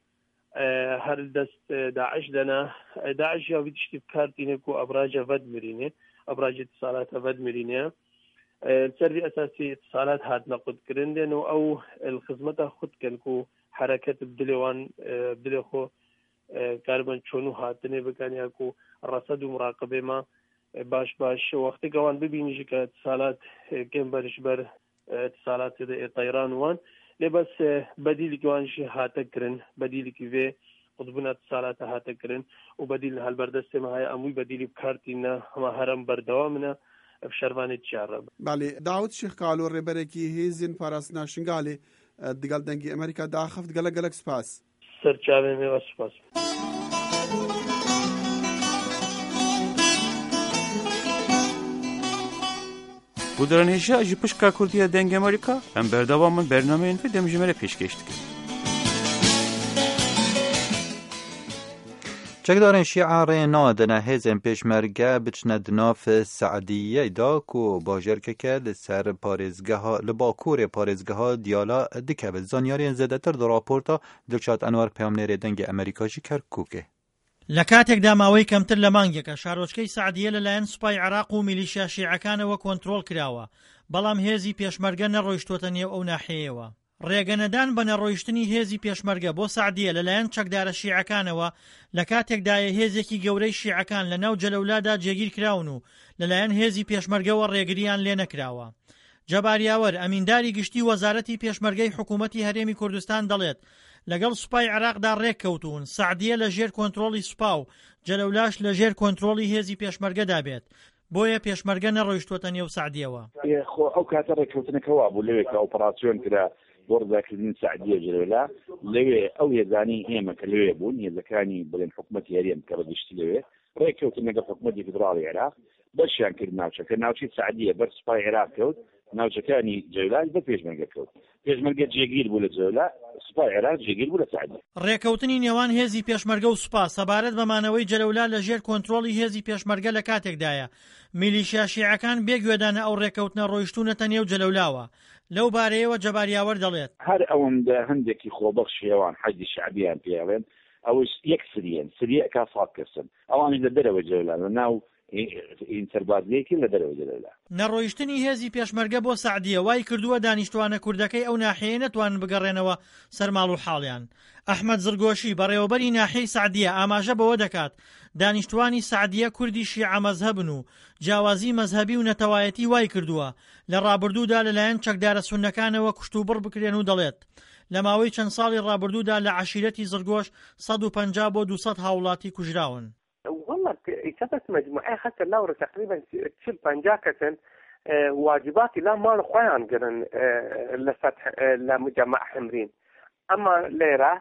هر دست داعش دنا داعش يا بتشتي كارتينكو ابراج فد مرينه ابراج اتصالات فد مرينه السري اساسي اتصالات هاد نقد كرندن او الخدمه خد كنكو حركه بدلوان بدلخو كاربن شونو هاتنه بكانيا كو رصد ومراقبه ما باش وقت قوان ببيني جي اتصالات كم برش بر اتصالات طيران وان لبس بديل قوان شي هاتكرن بديل كيفي قطبنا اتصالات هاتكرن وبديل هالبردست ما هي اموي بديل بكارتينا ما هرم بردوامنا بشربان تشارب بالي داود شيخ قالوا ريبريكي هيزن فارسنا شنغالي دقال دنگي امريكا داخفت قلق سباس سرچاوه می واسپاس بودرانهشا جی پشکا کردیه دنگ امریکا ام بردوامن برنامه این فی دمجمره پیشکشت کرد. چکدارن شیعه نادنه هزم پیشمرگه بچند ناف سعدیه دا کو باجر که لسر پارزگه ها لباکور پارزگه ها دیالا دکه به زانیاری زده تر در راپورتا دلشاد انوار پیامنیر دنگ امریکاشی کرد کوکه لکاتێک داماوەی کەمتر لە مانگێکە شارۆچکەی سعدیە لەلایەن سوپای عێراق و میلیشیا شیعەکانەوە کۆنتڕۆڵ کراوە بەڵام هێزی پێشمەرگە نەڕۆیشتووەتە نێو ئەو ناحەیەوە ڕێگەنەدان بە نەڕۆیشتنی هێزی پێشمەرگە بۆ سعدیە لەلایەن چەکدارە شیعەکانەوە لە کاتێکدایە هێزێکی گەورەی شیعەکان لە ناو جەلەولادا جێگیر کراون و لەلایەن هێزی پێشمەرگەوە ڕێگریان لێ نەکراوە جەباریاوەر ئەمینداری گشتی وەزارەتی پێشمەرگەی حکوومەتی هەرێمی کوردستان دەڵێت لەگەڵ سوپای عێراقدا ڕێککەوتون سعدیە لە ژێر کۆنتڕۆڵی سوپا و جەلەولاش لە ژێر کۆنتڕۆڵی هێزی پێشمەرگەدا بێت بۆیە پێشمەرگە نەڕۆیشتووەتە نێو سعدیەوە ئەو کاتە ڕێککەوتنەکەوا بوو لەوێ کە ئۆپەراسیۆن کرا بۆ ڕزاکردنی سعدیە جەلەولا لەوێ ئەو هێزانی ئێمە کە لەوێ بوون هێزەکانی بڵێن حکوومەتی هەرێم کە بەگشتی لەوێ ڕێککەوتن لەگەڵ حکوومەتی فدراڵی عێراق بەشیان کرد ناوچەکە ناوچەی سعدیە بەر سوپای عێراق کەوت ناوچەکانی جەلەولا بە پێشمەرگە کەوت پێشمەرگە جێگیر بوو لە جەلەولا سوپای عێراق جێگیر بوو لە سعدیە ڕێککەوتنی نێوان هێزی پێشمەرگە و سوپا سەبارەت بەمانەوەی جەلەولا لە ژێر کۆنتڕۆڵی هێزی پێشمەرگە لە کاتێکدایە میلیشیا شیعەکان بێگوێدانە ئەو ڕێککەوتنە ڕۆیشتوونەتە نێو جەلەولاوە لەو بارەیەوە جەباریاوەر دەڵێت هەر ئەوەندە هەندێکی خۆبەخش شێوان حەجی شعبیان پێڵێن ئەوش یەک سریە کا ساڵ کەسن ئەوانی لە دەرەوە جەلەولا لە ناو سەربازیەکی لە دەرەوە جەلەولا نەڕۆیشتنی هێزی پێشمەرگە بۆ سعدیە وای کردووە دانیشتوانە کوردەکەی ئەو ناحەیە نەتوانن بگەڕێنەوە سەر ماڵ و حاڵیان ئەحمەد زرگۆشی بەڕێوەبەری ناحەی سعدیە ئاماژە بەوە دەکات دانیشتوانی سعدیە کوردی شیعە مەزهەبن و جیاوازی مەزهەبی و نەتەوایەتی وای کردووە لە ڕابردوودا لەلایەن چەکدارە سوننەکانەوە کوشت و بڕ بکرێن و دەڵێت لە ماوەی چەند ساڵی ڕابردوودا لە عەشیرەتی زرگۆش 150 بۆ 200 هاوڵاتی کوژراون والله كتبت مجموعة حتى لو تقريبا 50 كسن واجباتي لا مال خوان قرن لفتح لمجمع حمرين اما ليرة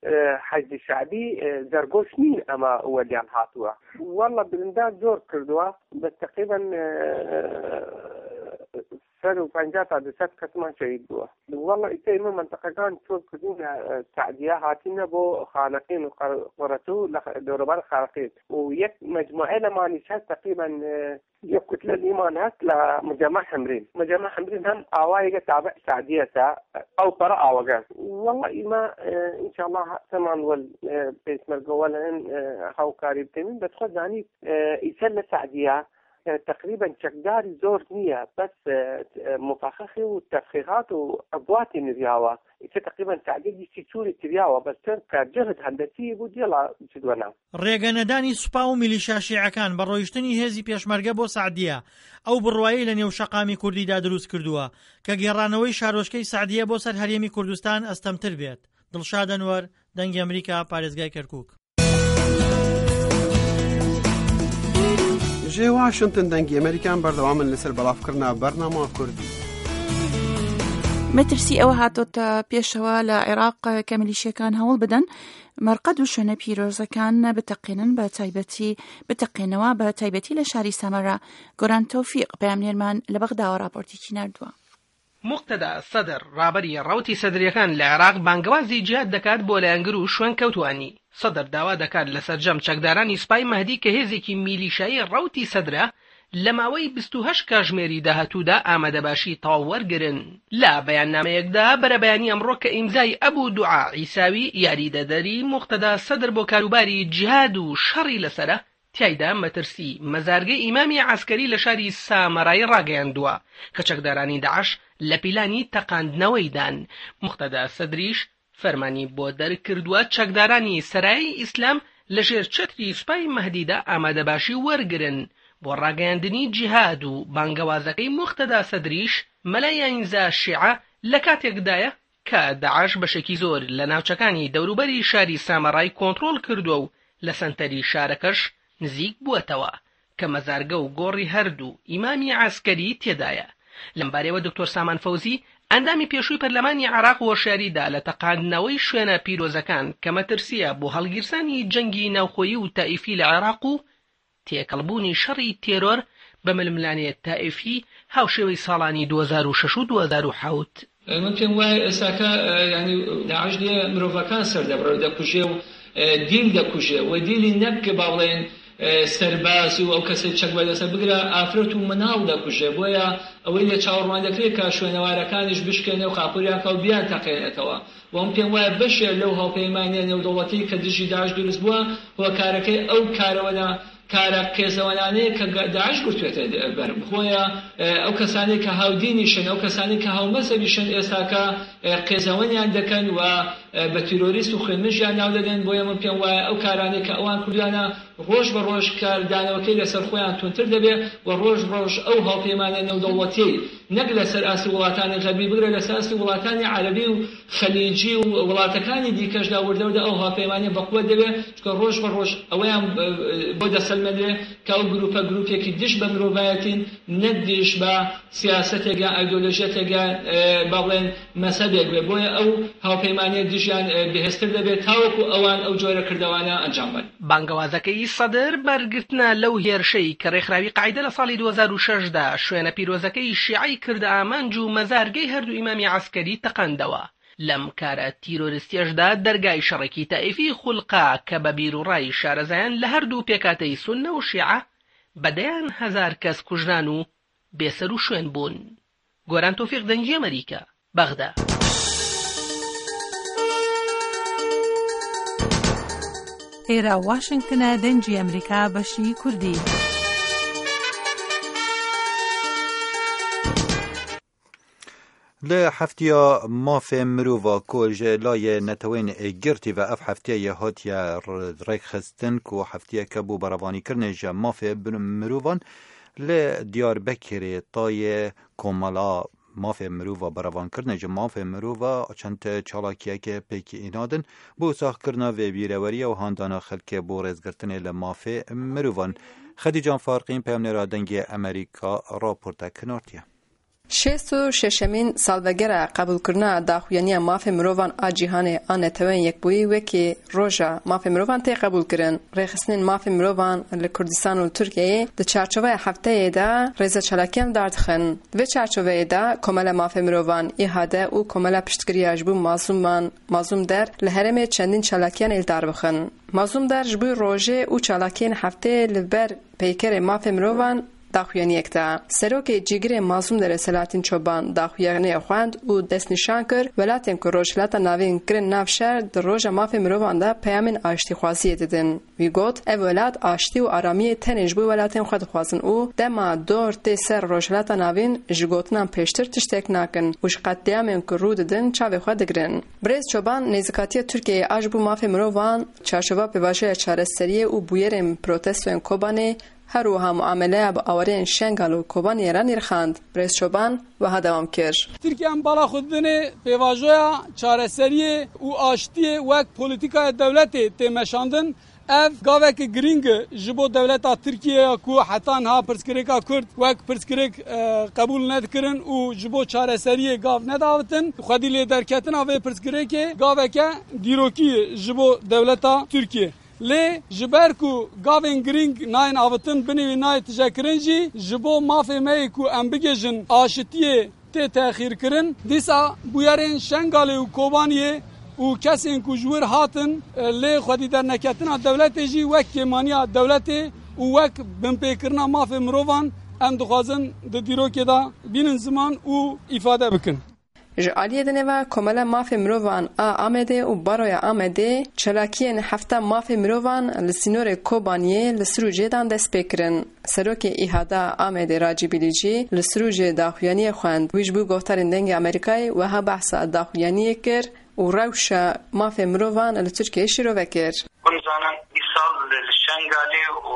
حج الشعبي زرقوش مين اما ولي الهاتوا والله بالنداز زور كردوا بس تقريبا 150 تا 200 کەسمان شەهید بووە. والله ئیتر ئێمە منتەقەکان تۆ کردوونە تعدیە هاتینە بۆ خانەقین و قڕەت و دەوروبەر خانەقین و یەک مجموعە لەمانیش هەست تقریبا یەک كتلة الإيمان هست لمجمع حمرين. مجمع حمرين هم أوايجة تابع سعدية أو قراءة وجاز. والله إما إن شاء الله سمعا والبسم الجوال هاو قريب تمين بس خد يعني يسلم سعدية تقريبا شكداري زور نية بس مفخخي وتفخيخات وأبوات نرياوة تقريبا تعديل سيتوري ترياوة بس كجهد هندسي بوديلا جدونا. ڕێگەنەدانی سوپا و میلیشا شیعەکان بە ڕۆیشتنی هێزی پێشمەرگە بۆ سعدیە ئەو بڕوایی لە نێو شەقامی کوردیدا دروست کردووە کە گێڕانەوەی شارۆچکەی سعدیە بۆ سەر هەرێمی کوردستان ئەستەمتر بێت. دڵشاد ئەنوەر، دەنگی ئەمریکا، پارێزگای کەرکووک. ژێ واشنتن دەنگی ئەمریکان بەردەوامن لەسەر بەڵافکردنا بەرنامە کوردی. مەترسی ئەوە هاتۆتە پێشەوە لە عێراق کە میلیشیەکان هەوڵ بدەن مەرقەد و شوێنە پیرۆزەکان بتەقێنەوە بە تایبەتی لە شاری سەمەرە. گۆران تەوفیق پەیامنێرمان لە بەغداوە راپۆرتێکی ناردووە. مقتدا سەدر ڕابەری ڕەوتی سەدرەکان لە عێراق بانگەوازی جیهاد دەکات بۆ لایەنگر و شوێن کەوتوانی. سەدر داوا دەکات لە سەرجەم چەکدارانی سوپای مەهدی کە هێزێکی میلیشایی ڕەوتی سەدرە لە ماوەی 28 کاژمێری داهاتوودا ئامادەباشی تەواو وەرگرن. لە بەیاننامەیەکدا بەرە بەیانی ئەمڕۆ کە ئیمزای ئەبوو دوعا عیساوی یاریدەدەری مقتدا سەدر بۆ کاروباری جیهاد و شەڕی لەسرە تیایدا مەترسی مەزارگەی ئیمامی عسکەری لە شاری سامەڕای ڕاگەیاندووە کە چەکدارانی داعش لە پیلانی تەقاندنەوەیدان. مقتدا سەدریش فەرمانی بۆ دەرکردووە چەکدارانی سەرایی ئیسلام لە ژێر چەتری سوپای مەهدیدا ئامادەباشی وەرگرن بۆ ڕاگەیاندنی جیهاد و بانگەوازەکەی مقتدا سەدریش مەلایەنزا شیعە لە کاتێکدایە کە داعش بەشێکی زۆر لە ناوچەکانی دەوروبەری شاری سامەڕای کۆنتڕۆل کردووە و لە سەنتەری شارەکەش نزیک بووەتەوە کە مەزارگە و گۆڕی هەردوو ئیمامی عسکەری تێدایە. لەم بارەوە دکتۆر سامان فەوزی ئەندامی پێشووی پەرلەمانی عێراق وەشاریدا لە تەقاندنەوەی شوێنە پیرۆزەکان کە مەترسیە بۆ هەڵگیرسانی جەنگی ناوخۆیی و تائیفی لە عێراق و تێکەڵبوونی شەڕی تێرۆر بە ململانێت تائیفی هاوشێوەی ساڵانی 2006 و 2007. من پێم وایە ئێستاکە ینی داعش دێ مرۆڤەکان سەردەبڕێ دەکوژێ و دین دەکوژێ و دیلی نەک باڵێن سەرباز و ئەو کەسێک چەکبای لەسەر بگرە ئافرەت و مناڵ دەکوژێ. بۆیە ئەوەی لە چاوەڕوان دەکرێت کە شوێنەوارەکانیش بشکێنێ و خاپوریان کە و بیان تەقێنێتەوە. وەم پێم وایە بەشێ لەو هەڵپەیمانیە نێودەوڵەتی کە دژی داعش دروست بووە هۆکارەکەی ئەو کارەوەدا کارە قێزەوەنانەیە کە داعش گرتوێتە بەر بخۆیە ئەو کەسانی کە هاودینیشن ئەو کەسانی کە هاومەزهبیشن ئێستاکە قێزەوەنیان دەکەن و بە تیرۆریست و خوێنمژیان ناو دەدەن. بۆیە من پێم وایە ئەو کارانەی کە ئەوان کردیانە ڕۆژ بە ڕۆژ کاردانەوەکەی لەسەر خۆیان تونتر دەبێت و ڕۆژ ڕۆژ ئەو هەڵپەیمانە نێودەوڵەتی نەک لەسەر ئاسی وڵاتانی غەربی بگرە لەسەر ئاسی وڵاتانی عەرەبی و خەلیجی و وڵاتەکانی دیکەشدا وردەوردە ئەو هەڵپەیمانە بەقووەت دەبێت چونکە ڕۆژ بە ڕۆژ ئەوەیان بۆ دەسەلمەدرێ کە ئەو گروپێکی دش بە مرۆڤایەتین نەدیش بە سیاسەتێکە ئایدۆلۆژیەتێکە باڵێن مەسەبێک بێ. بۆیە ئەو هاوپەیمانیە دیژیان بەهێزتر دەبێت تاوەکو ئەوان ئەو جۆرە کردەوانە ئەنجام بدەن. بانگەوازەکەی سەدر بەرگرتنە لەو هێرشەی کە ڕێکخراوی قاعیدە لە ساڵی 2006دا شوێنە پیرۆزەکەی شیعەی کردە ئامانج و مەزارگەی هەردوو ئیمامی عسکەری تەقاندەوە. لەم کارە تیرۆریستیەشدا دەرگای شەڕێکی تائیفی خوڵقا کە بە بیرروڕای شارەزایان لە هەردوو پێکاتەی سوننە و شیعە بەدەیان 1000 کەس کوژران و بێسەر و شوێن بوون. گۆران تۆفیق، دەنگی ئەمریکا، بەغدا. ئێرە واشنگتنە دەنگی ئەمریکا بەشی کوردی. لە هەفتەیە مافێ مرۆڤە کۆژە لایە نەتەوەین گرتی و ئەف هەفتەیە هاتیە ڕێکخستن و هەفتەیەکە بوو بەڕەوانیکردنێژە مافێ مرۆڤان لە دیاربەکرێ تایە کۆمەڵا مافێ مرۆڤە بەڕەوانکردنێژە مافێ مرۆڤە چەند چالاکیەکە پێکی ئینادن بۆ ساختکردنا وێ بیرەوەریە و هاندانە خەلکێ بۆ ڕێزگرتنێ لە مافێ مرۆڤان. خەدیجان فارقین پەیامنێرا دەنگی ئەمریکا راپۆرتە کنارتیە. 66مین سالوگرا قبول کردن داخویانی مافی مروان آجیهان آنتوین یک بوی وکی روژا مافی مروان تی قبول کردن رخصنین مافی مروان لکردستان و ترکیه د چارچوبه هفته دا رئیس چلاکیان دارتخن و چارچوبه دا کمال مافی مروان ایهاده و کمال پشتگیری اجبو مازوم در لهرم چندین چلاکیان الدار بخن مازوم در جبو روژه و چلاکیان هفته لبر پیکر مافی مروان داخویانی اکتا سروک جیگر مازوم در سلاطین چوبان داخویانی خواند و دست نشان کرد ولاتین که روشلاتا ناوین کرن ناف شهر در روژ مافی مروان دا پیامین آشتی خوازی دیدن وی گوت او ولات آشتی و آرامی تنش بو ولاتین خود خوازن او دما دور تی سر روشلاتا ناوین جگوتنان پیشتر تشتک ناکن وش قطعامین که رو دیدن چاوی خود دگرن بریز چوبان نیزکاتی ترکیه آج بو مافی مروان چارچوبا پیواژه چارەسەریە و بویرین پروتستوین کوبانه هروها معامله با آورین شنگال و کوبانی را نرخاند بریز چوبان و ها دوام کرد. ترکیه هم بالا خودنه پیواژه چارەسەری و آشتی وک پولیتیکای دولتی تمشاندن اف گاوک گرینگ جبو دولتا ترکیه کو حتان ها پرسکریکا کرد وک پرسکریک قبول ندکرن و جبو چارەسەری گاو نداوتن خودی لی درکتن اوی پرسکریک گاوک دیروکی جبو دولتا ترکیه لی جبر کو گاوین گرینگ ناین آوتن بنوی نای تجاکرنجی جبو مافی می کو ام بگیجن آشتیه تی تأخیر کرن دیسا بویارین شنگالی و کوبانیه و کسین کو جور هاتن لی خودی در نکتنا دولتی جی وک کمانیا دولتی و وک بمپیکرنا مافی مروان ام دخوازن د دیروکی دا بینن زمان و ifade بکن. جعالیه دنوا کمال مافی مروان آمده و باروی آمده چلاکین هفته مافی مروان لسینور کوبانیه لسروجه دان دست بکرن سروک ایهاده آمده راجی بیلیجی لسروجه داخویانی خواند ویجبو گفتارن دنگ امریکای و ها بحثا داخویانی کر و روشا مافی مروان لترکیه شروع وکر کنزانن ایسال لشنگالی و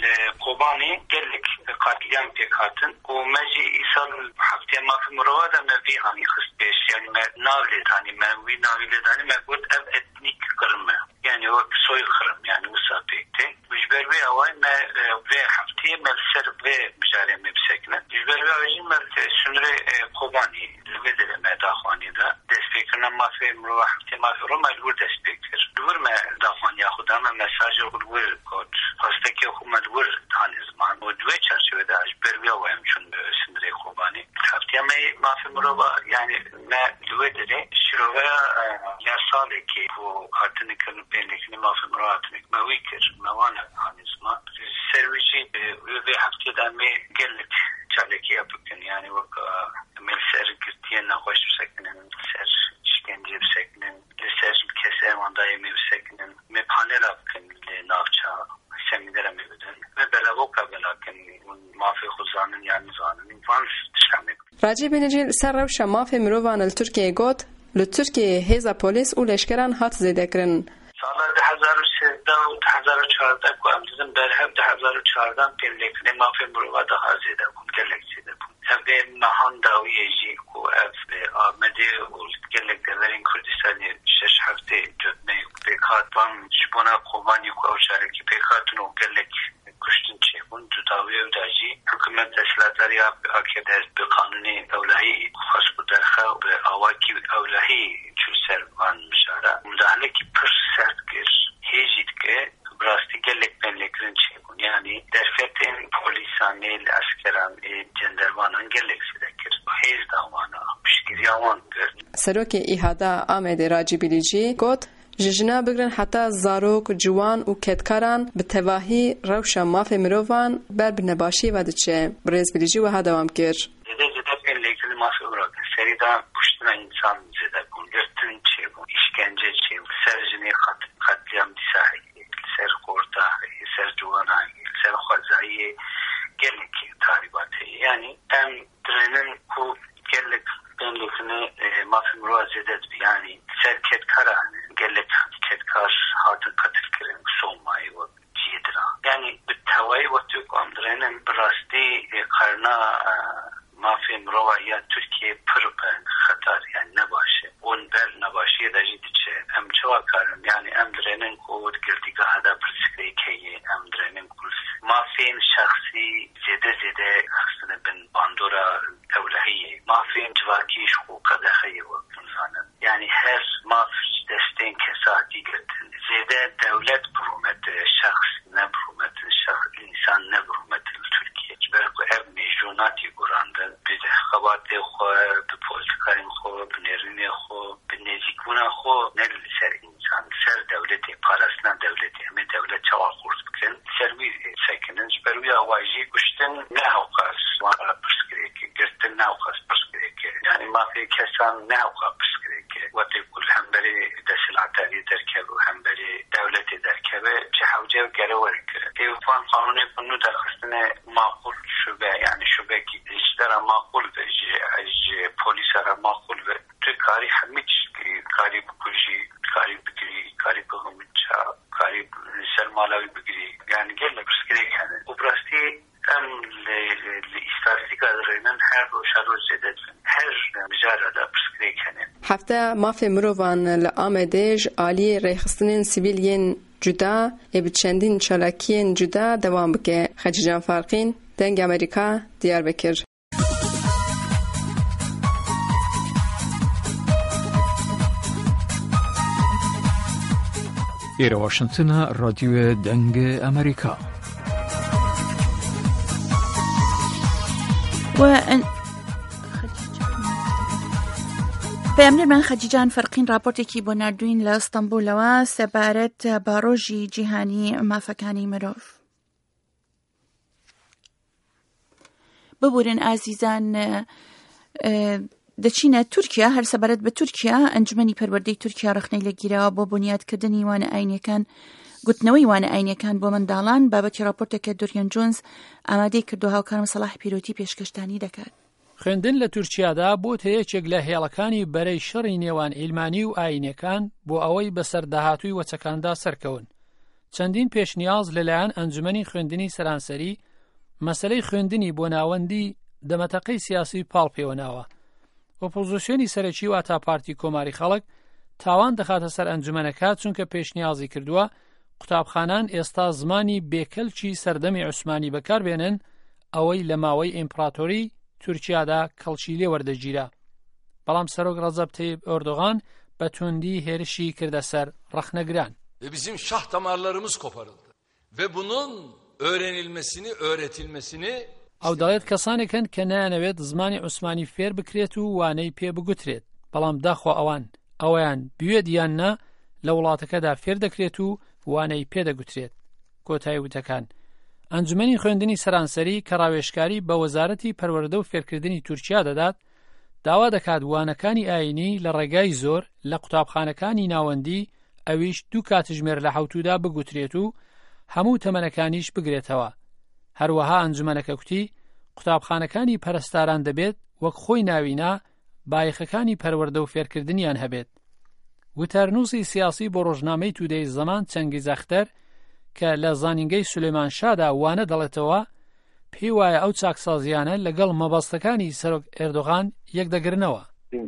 لقوبانی گلک قاتلیان پیکاتن و مجی ایسال هفته مافی مروان دا موی همی خست بیش یعنی ما ناولی دانی موی ناولی دانی ما گود او اتنیک کرمه یعنی وقت سوی خرم یعنی وصا پیکته وجبر بی اوای ما وی هفته ملسر وی بجاره مبسکنه وجبر بی اوای مل سنره قوبانی لوی دل ما داخوانی دا دست پیکرنا مافی مروان هفته مافی رو مجبور دست پیکر دور ما داخوانی خدا ما مساج رو دور کد خواسته که خود مدور تانی زمان و دوی چرچوه دا اجبر بی اوای همچون سنره قوبانی هفته مافی مروان یعنی ما دوی دلی شروع یا سالی که و کارتنی کنو بینکنی مافی مروان موی کر موانه تانی زمان سرویجی وی هفته دا می گلت چالکی بکن یعنی وک مل سر گرتیه نخوش بسکنن سر شکنجه بسکنن سر کسی ماندای می بسکنن می پانه را بکن نافچا سمیده را می بدن و بلاوک بلا کن مافی خوزانن یا نزانن وانس تشامل راجی بینجیل سر روش مافی مروان الترکیه گوت لترکیه هیزا پولیس و لشکران هات زیده کرن سال 2013 و 2014 کو هم دیدم در هم 2014 پیلکنه مافی مروان دا زیده کن گلک زیده کن اوه مهان داویه جی کو آمده و گلک دورین کردستانی 6 هفته جدمه پیکات بان جبونا قومانی کو او شارکی پیکاتون و گلک کشتن چه کن دو داویه و داجی حکومت تسلاتاری آکه در به قانون اولهی خاص بدرخه و به آواکی اولهی چو سر وان مشاره مداخله کی پر سرد گر هیجید که براستی گلک پنلکرن چه کن یعنی در فتن پولیسانی لاسکران جندروانان گلک سیده کرد هیز داوانا بشگیری آوان کرد سروک ایهاده آمده راجی بیلیجی گوت ججنا بگرن حتی زاروک جوان و کتکاران به تواهی روشا مافی مروان بر بنباشی و دچه بریز بیلیجی و ها دوام کرد زده پنلکرن مافی مروان سریدا پشتنا انسان زده کن گرتن چه کن işkence چه سر جنی قتلیام دیساهی سر قورتاهی سر جواناهی سر خوزایی گلک تاریباتی یعنی ام درنن کو گلک بینلیکنه مافی مروان زده یعنی سر کتکاران گلک کتکار هاتن قتل کرن سومایی و جیدرا یعنی به توایی و تو کام درنن براستی قرنا مافی مروان یا ترکیه پر خطر یعنی نباشه اون بر نباشه داجی دیچه ام چوا کارن یعنی ام درنن کود گردیگاه دا پرسکری که ام درنن کل مافین شخصی زیده خستن بن باندورا اولهیه مروفاکیش خو قدخی وقت زانن یعنی هر ماف دستین کساتی گرتن زیده دولت برومت شخص نبرومت شخص انسان نبرومت ترکیه برکو اب میجوناتی گراندن به خبات خو به پولتکارین خو به نرین خو به نزیکون خو نل سر انسان سر دولت پارسنا دولت همه دولت چوا خورد بکن سروی سکنن بروی آواجی گشتن نه اوقاس وارا پرسکره که گرتن نه اوقاس پرسکره که یعنی ما فی کسان نه اوقاس پرسکره که وقتی کل هم بری دستلعتاری درکب و هم بری دولت درکبه چه حوجه و گره وری کرد ایوان قانونی کنو درخستن معقول شبه یعنی شبه که اشتر معقول به از پولیس را معقول به تو کاری همه چیز کاری بکشی کاری بگیری کاری بگمچا کاری سرمالاوی بگیری یعنی گل پرسکره کنه و براستی هم استاتیکا درینن هر روز زیادت هر مجال دا پرسکره کنه هفته مافی مروان لآمدهج آلی ریخستنین سیویلین جدا اب چندین چالاکین جدا دوام بکه. خدیجه فارقین دنگ امریکا دیاربکر. إلى واشنطن راديو دنگ أمريكا. بەمر من خەجیجان فەرقین راپۆرتێکی بۆ نردوین لە ئەستەمبولەوە سەبارەت بە ڕۆژی جیهانی مافەکانی مرۆڤ. ببورن ئازیزان دەچینە تورکیا هەر سەبارەت بە تورکیا ئەنجومەنی پەروەردەی تورکیا ڕخنەی لەگیرەوە بۆ بنیادکردنی وانە ئاینیەکان گوتنەوەی وانە ئاینیەکان بۆ منداڵان بابەتی راپۆرتێکە دوریان جۆنز ئامادەی کردو هاوکارم سەلاح پیرۆتی پێشکەشتانی دەکات. خوێندن لە تورکیادا بۆ هەیەکێک لە هێڵەکانی بەرەی شەڕی نێوان ئیلمانی و ئاینیەکان بۆ ئەوەی بەسەر داهاتووی وەچەکاندا سەرکەون. چەندین پێشنیاز لەلایەن ئەنجومەنی خوێندنی سەرانسەری مەسەلەی خوێندنی بۆ ناوەندی دەمەتەقەی سیاسی پاڵپێوەناوە. ئۆپۆزیسیۆنی سەرەکی و ئاتا پارتی کۆماری خەڵک تاوان دەخاتە سەر ئەنجومەنەکە چونکە پێشنیازی کردووە قوتابخانان ئێستا زمانی بێکەلکی سەردەمی عوسمانی بەکاربێنن ئەوەی لە ماوەی ئیمپراتۆری تورکیادا کەڵکی لێ وەردەگیرە. بەڵام سەرۆک ڕەجەب تەیب ئۆردۆغان بە توندی هێرشی کردە سەر ڕەخنەگران. Ve bizim şah damarlarımız koparıldı. Ve bunun öğretilmesini ئەو دەڵێت کەسانێکن کە نایانەوێت زمانی عوسمانی فێر بکرێت و وانەی پێ بگوترێت بەڵام داخۆ ئەوەیان بوێت یان نا لە وڵاتەکەدا فێر دەکرێت و وانەی پێدەگوترێت. کۆتایی وتەکان ئەنجومەنی خوێندنی سەرانسەری کە ڕاوێژکاری بە وەزارەتی پەروەردە و فێرکردنی تورکیا دەدات داوا دەکات وانەکانی ئاینی لە ڕێگای زۆر لە قوتابخانەکانی ناوەندی ئەویش 2 کاتژمێر لە حوتودا بگوترێت و هەموو تەمەنەکانیش بگرێتەوە. هەروەها ئەنجومەنەکە کوتی قوتابخانەکانی پەرستاران دەبێت وەک خۆی ناوینا بایەخەکانی پەروەردە و فێرکردنیان هەبێت. وتەرنووسی سیاسی بۆ ڕۆژنامەی تودەی زەمان چەنگیز ئەختەر کە لە زانینگەی سولێمان شادا وانە دەڵێتەوە پێی وایە ئەو چاکسازیانە لەگەڵ مەبەستەکانی سەرۆک ئێردۆغان یەک دەگرنەوە.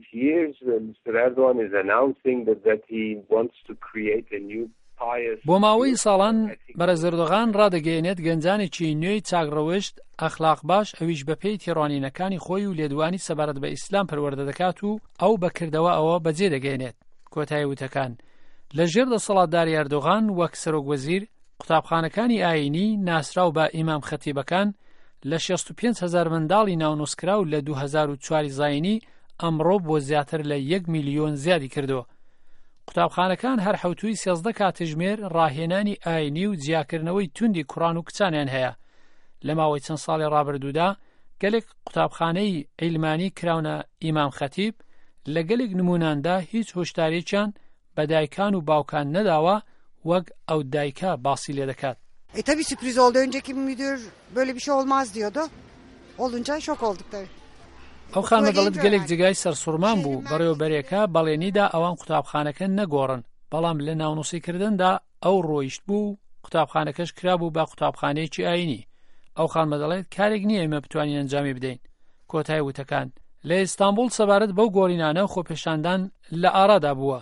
بۆ ماوەی ساڵان بەرەز ئێردۆغان ڕادەگەیەنێت گەنجانێکی نوێی چاکڕەوشت ئەخلاق باش ئەویش بەپێی تێڕوانینەکانی خۆی و لێدوانی سەبارەت بە ئیسلام پەروەردە دەکات و ئەو بەکردەوە ئەوە بەجێ دەگەێنێت. کۆتایی وتەکان لەژێر دەسەڵاتداری ئەردۆغان وەک سەرۆک وەزیر قوتابخانەکانی ئاینی ناسراو بە ئیمام خەتیبەکان لە 65,000 منداڵی ناونوسکرا و لە 2004 زاینی ئەمڕۆ بۆ زیاتر لە 1 میلیۆن زیادی کردووە. قوتابخانەکان هەر حوتوی 13 کاتژمێر ڕاهێنانی ئاینی و جیاکردنەوەی توندی کوڕان و کچانیان هەیە. لە ماوەی چەند ساڵی ڕابردوودا گەلێک قوتابخانەی عیلمانی کراونە ئیمام خەتیب لە گەلێک نموناندا هیچ هۆشدارێکیان بە دایکان و باوکان نەداوە وەک ئەو دایکە باسی لێ دەکات. Tabii sürpriz oldu. Önceki müdür böyle bir şey olmaz diyordu. Olunca şok olduk tabii. ئەو خانە دەڵێت گەلێک جگای سەرسوورمان بوو بەڕێوەبەرێکە بەڵێنیدا ئەوان قوتابخانەکە نەگۆڕن بەڵام لە ناونوسیکردندا ئەو ڕۆیشت بوو قوتابخانەکەش کرابوو بە قوتابخانەیەکی ئاینی. ئەو خانمە دەڵێت کارێک نییە ئێمە بتوانین ئەنجامی بدەین. کۆتایی وتەکان لە ئیستانبول سەبارەت بەو گۆڕینانە و خۆپێشاندان لە ئارادا بووە.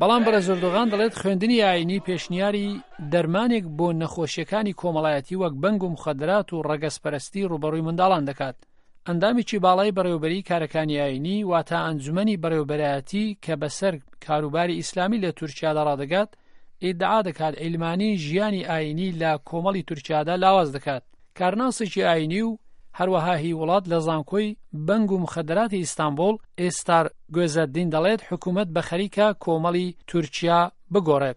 بەڵام بەرەز ئەردۆغان دەڵێت خوێندنی ئاینی پێشنیاری دەرمانێک بۆ نەخۆشیەکانی کۆمەڵایەتی وەک بەنگ و مخەدرات و ڕەگەزپەرستی ڕوبەڕووی منداڵان دەکات. ئەندامێکی باڵای بەڕێوەبەری کارەکانی ئاینی واتە ئەنجومەنی بەڕێوەبەرایەتی کە بەسەر کاروباری ئیسلامی لە تورکیادا ڕادەگات ئیدعا دەکات عیلمانی ژیانی ئاینی لە کۆمەڵی تورکیادا لاواز دەکات. کارناسێکی ئاینی و هەروەها هی وڵات لە زانکۆی بەنگ و مخەدراتی ئیستانبول ئێستار گوێزەدین دەڵێت حکوومەت بە خەریکە کۆمەڵی تورکیا بگۆڕێت.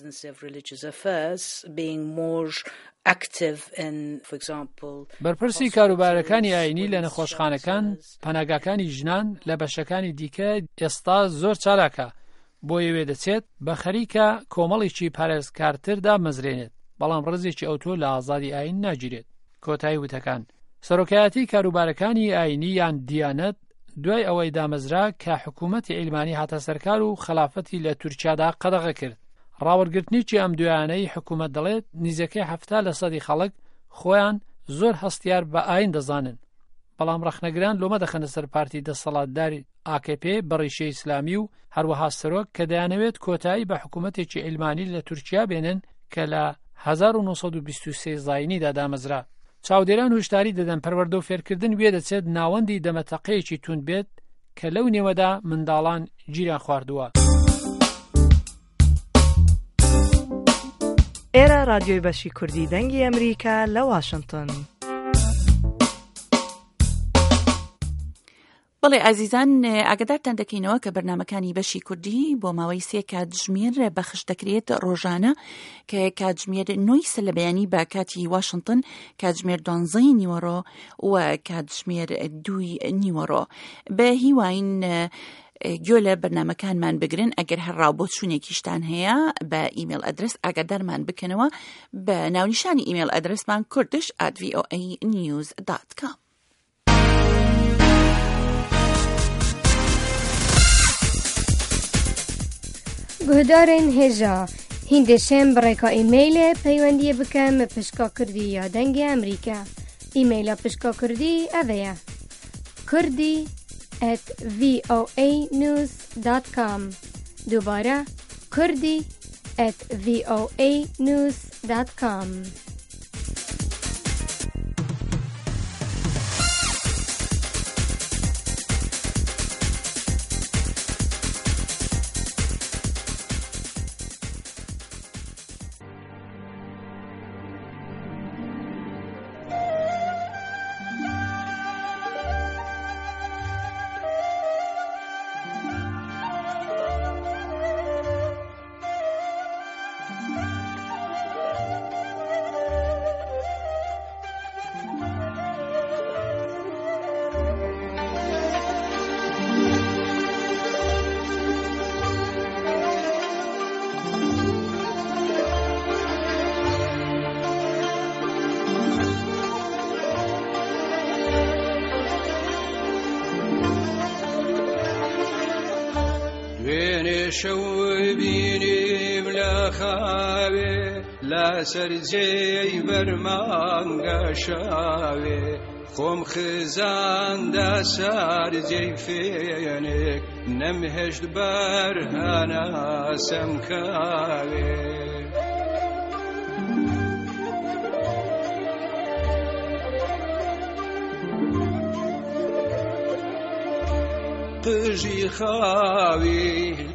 بەرپرسی کاروبارەکانی ئاینی لە نەخۆشخانەکان پەناگاکانی ژنان لە بەشەکانی دیکە ئێستا زۆر چالاکە بۆ یەوێ دەچێت بە خەریکە کۆمەڵێکی پارێزکارتر دامەزرێنێت بەڵام ڕزێکی ئەوتۆ لە ئازادی ئاین ناگیرێت. کۆتایی وتەکان سەرۆکایەتی کاروبارەکانی ئاینی یان دیانەت دوای ئەوەی دامەزرا کە حکوومەتی عیلمانی هاتە سەرکار و خلافەتی لە تورکیادا قەدەغە کرد. ڕاوەرگرتنیی ئەم دوایانەی حکوومەت دەڵێت نزیەکەی 70% خەڵک خۆیان زۆر هەستیار بە ئاین دەزانن بەڵام ڕەخنەگران لۆمە دەخەنە سەر پارتی دەسەڵاتداری AKP بەڕیشەی ئیسلامی و هەروەها سەرۆک کە دەیانەوێت کۆتایی بە حکوومەتێکی عیلمانی لە تورکیا بێنن کە لە 1923 زاینیدا دامەزرا. چاودێران هوشداری دەدەن پەروەردە و فێرکردن وێ دەچێت ناوەندی دەمەتەقەیەکی تون بێت کە لەو نێوەدا منداڵان گیریان خواردووە. ئێرە رادیۆی بەشی کوردی دەنگی ئەمریکا لە واشنگتن. بەڵێ ئازیزان ئاگادارتان دەکەینەوە کە بەرنامەکانی بەشی کوردی بۆ ماوەی 3 کاتژمێر بەخش دەکرێت ڕۆژانە کە کاتژمێر 9 لە بەیانی بە کاتی واشنگتن، کاتژمێر 12 نیوەڕۆ و کاتژمێر 2 نیوەڕۆ. بە هیواین گوێ لە بەرنامەکانمان بگرن. ئەگەر هەر ڕاوبۆچوونێکیشتان هەیە بە ئیمێل ئەدرس ئاگادارمان بکەنەوە بە ناونیشانی ئیمێل ئەدرسمان kurdish@voanews.com. گهدارên hêja hîndeşên bi rêka îmailê peywendiyê bikin bi pişka Kurdî ya dengê Amerîka. Îmaila pişka Kurdî ev ye: kurdi@voanews.com. Dubare kurdi@voanews.com. شوی بینیم لخاوی لسر جی برمانگا شاوی خم خزان دا سر جی فینک نمهشت برهانا سمکاوی قژی خاوی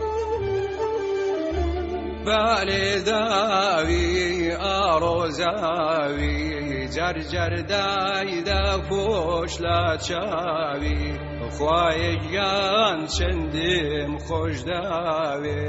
بالي داوي آروزاوي جرجر داي دا فوش لا تشاوي خوايجان شندم خوش داوي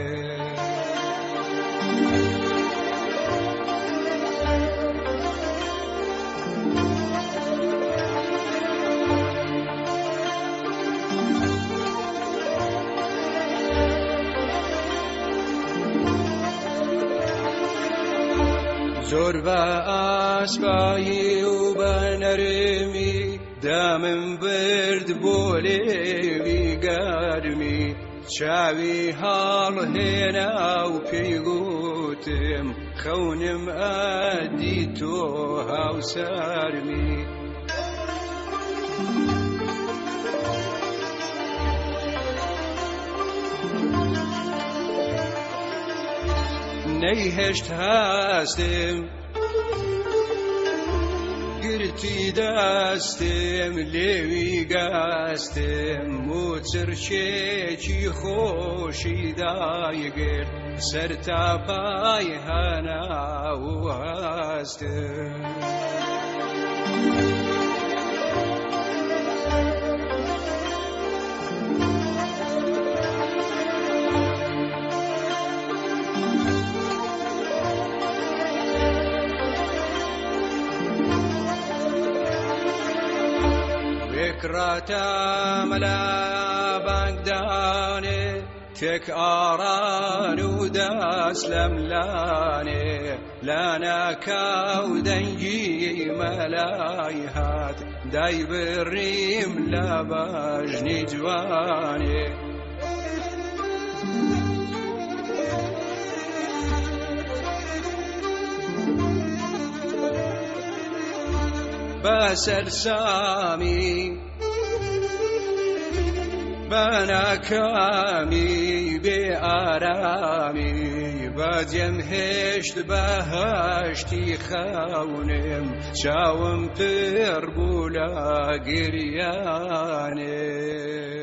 زور با آسپایی و بنرمی دامم برد بولی وی گرمی چاوی حال هنا و پیگوتم خونم ادی تو هاو سرمی نهشت هستم گرتی دستم لیوی گستم موتر چی خوشی دای گرد سر تا پای هنا و هستم فكرة ملا بغداني تك آران وداس لملاني لانا كودنجي ملايهات داي بالريم لباجني جواني بسر سامي بنا كامي بآرامي بديم هشت بهشتي خونم شاوم تربولا گریاني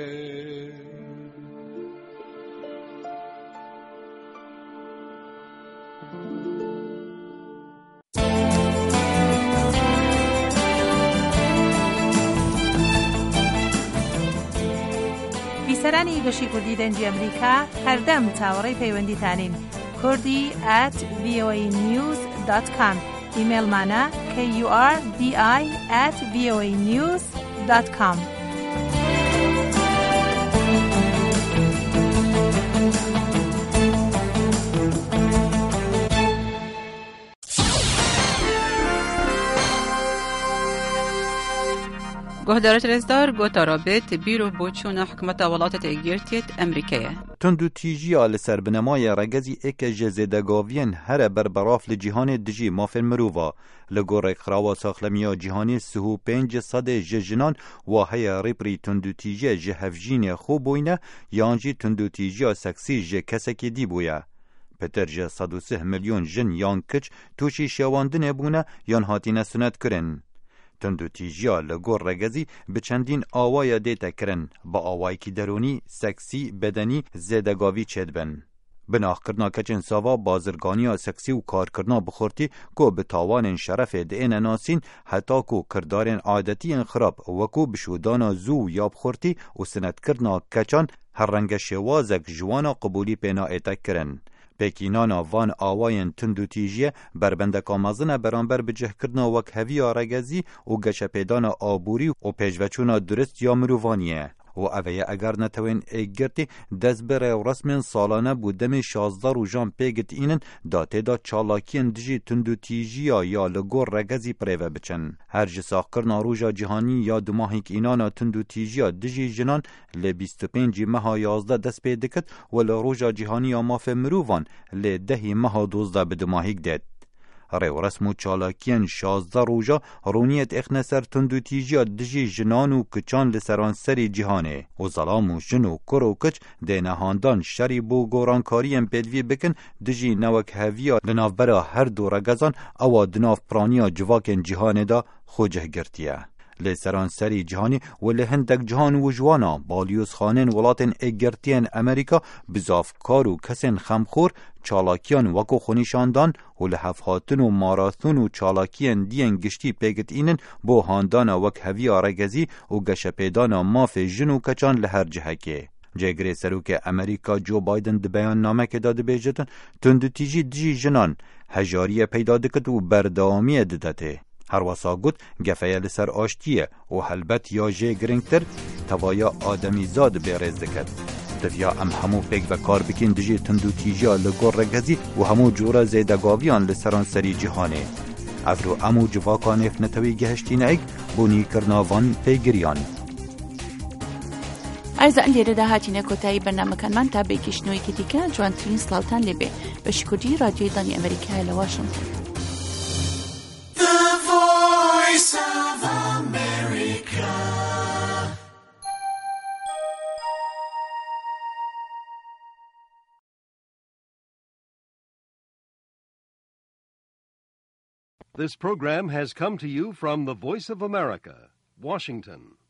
سەرانی گەشی کوردی دەنجی ئەمریکا هەردەم چاوەڕێی پەیوەندیتانین kurdi@voanews.com ئیمێلمانە kurdi@voanews.com گهدارت رزدار گوتا رابط بیرو بوچون حکمت ولاتت ایگیرتیت امریکیه تندو تیجیا لسر بنمای رگزی ایک جزیدگاوین هر بربراف لجیهان دجی مافن مروفا لگور خراوا ساخلمیا جیهانی 35% ججنان و هیا ریپری تندو تیجیا جهفجین خوب بوینه یانجی تندو تیجیا سکسی جه کسکی دی بویا پتر جه 103 میلیون جن یان کچ توشی شواندن بونه یان هاتین سنت کرن تندو تیجیا لگور رگزی به چندین آوای دیتا کرن با آوایی که درونی، سکسی، بدنی، زیدگاوی چید بن. بناخ کرنا کچن ساوا بازرگانی سکسی و کار کرنا بخورتی که به تاوان شرف دین ناسین حتی که کردارن عادتی انخراب وکو بشودانا زو یا بخورتی و سنت کرنا کچان هر رنگ شوازک جوانا قبولی پینا ایتا کرن. پیکینانا وان آواین تندو تیجیه بربندکا مزنه برانبر بجه کردنا وک هوی آرگزی و گشه پیدانا آبوری و پیجوچونا درست یا مروانیه و اوه اگر نتوین ایگرتی دست بره و رسمین سالانه بودم 16 روژان پیگت اینن داته دا چالاکین دجی تندو تیجیا یا لگور رگزی پریوه بچن. هر جساق کرنا روژا جهانی یا دو ماهی که اینانا تندو تیجیا دجی جنان ل 25 ماه 11 دست پیدکت و لروژا جهانی یا ماف مرووان ل 10 ماه 12 به دو ماهی دید. ریو رسمو چالاکین 16 روژا رونیت اخنسر تندو تیجیا دجی جنان و کچان لسران سری جهانه و ظلام و جن و کر و کچ دینهاندان شری بو گورانکاریم پیدوی بکن دجی نوک هویا لناف برا هر دو رگزان او دناف پرانیا جواکن جهانه دا خوجه گرتیه. لسران سری جهانی و لهندک جهان و جوانا بالیوز خانن ولاتن اگرتین امریکا بزافکار و کسین خمخور چالاکیان وکو خونیشاندان و لحفهاتن و ماراثون و چالاکیان دیان گشتی پیگت اینن بو هاندان وک هوی آرگزی و گشپیدان ماف جن و کچان لهر جهکه. جگری سروک امریکا جو بایدن ده بیان نامه که داده بیجتن تندو تیجی دجی جنان هجاریه پیدا دکت و بردامیه ددته. هر واسا گوت گفه لسر آشتیه و حلبت یا جه گرنگتر توایا آدمی زاد بیرز دکت. دویا ام همو پیگ و کار بکین دجی تندو تیجیا لگور رگزی و همو جورا زیدگاویان لسران سری جهانه. افرو امو جواکان افنتوی گهشتین ایگ بونی کرناوان پیگریان. ئەرزان لێرەدا هاتینە کۆتایی بەرنامەکانمان تا بێگەشتنەوەیەکی دیکە جوانترین سڵاوتان لێبێ بەشی کوردی رادیۆی دانی ئەمریکای لە واشنگتن. This program has come to you from the Voice of America, Washington.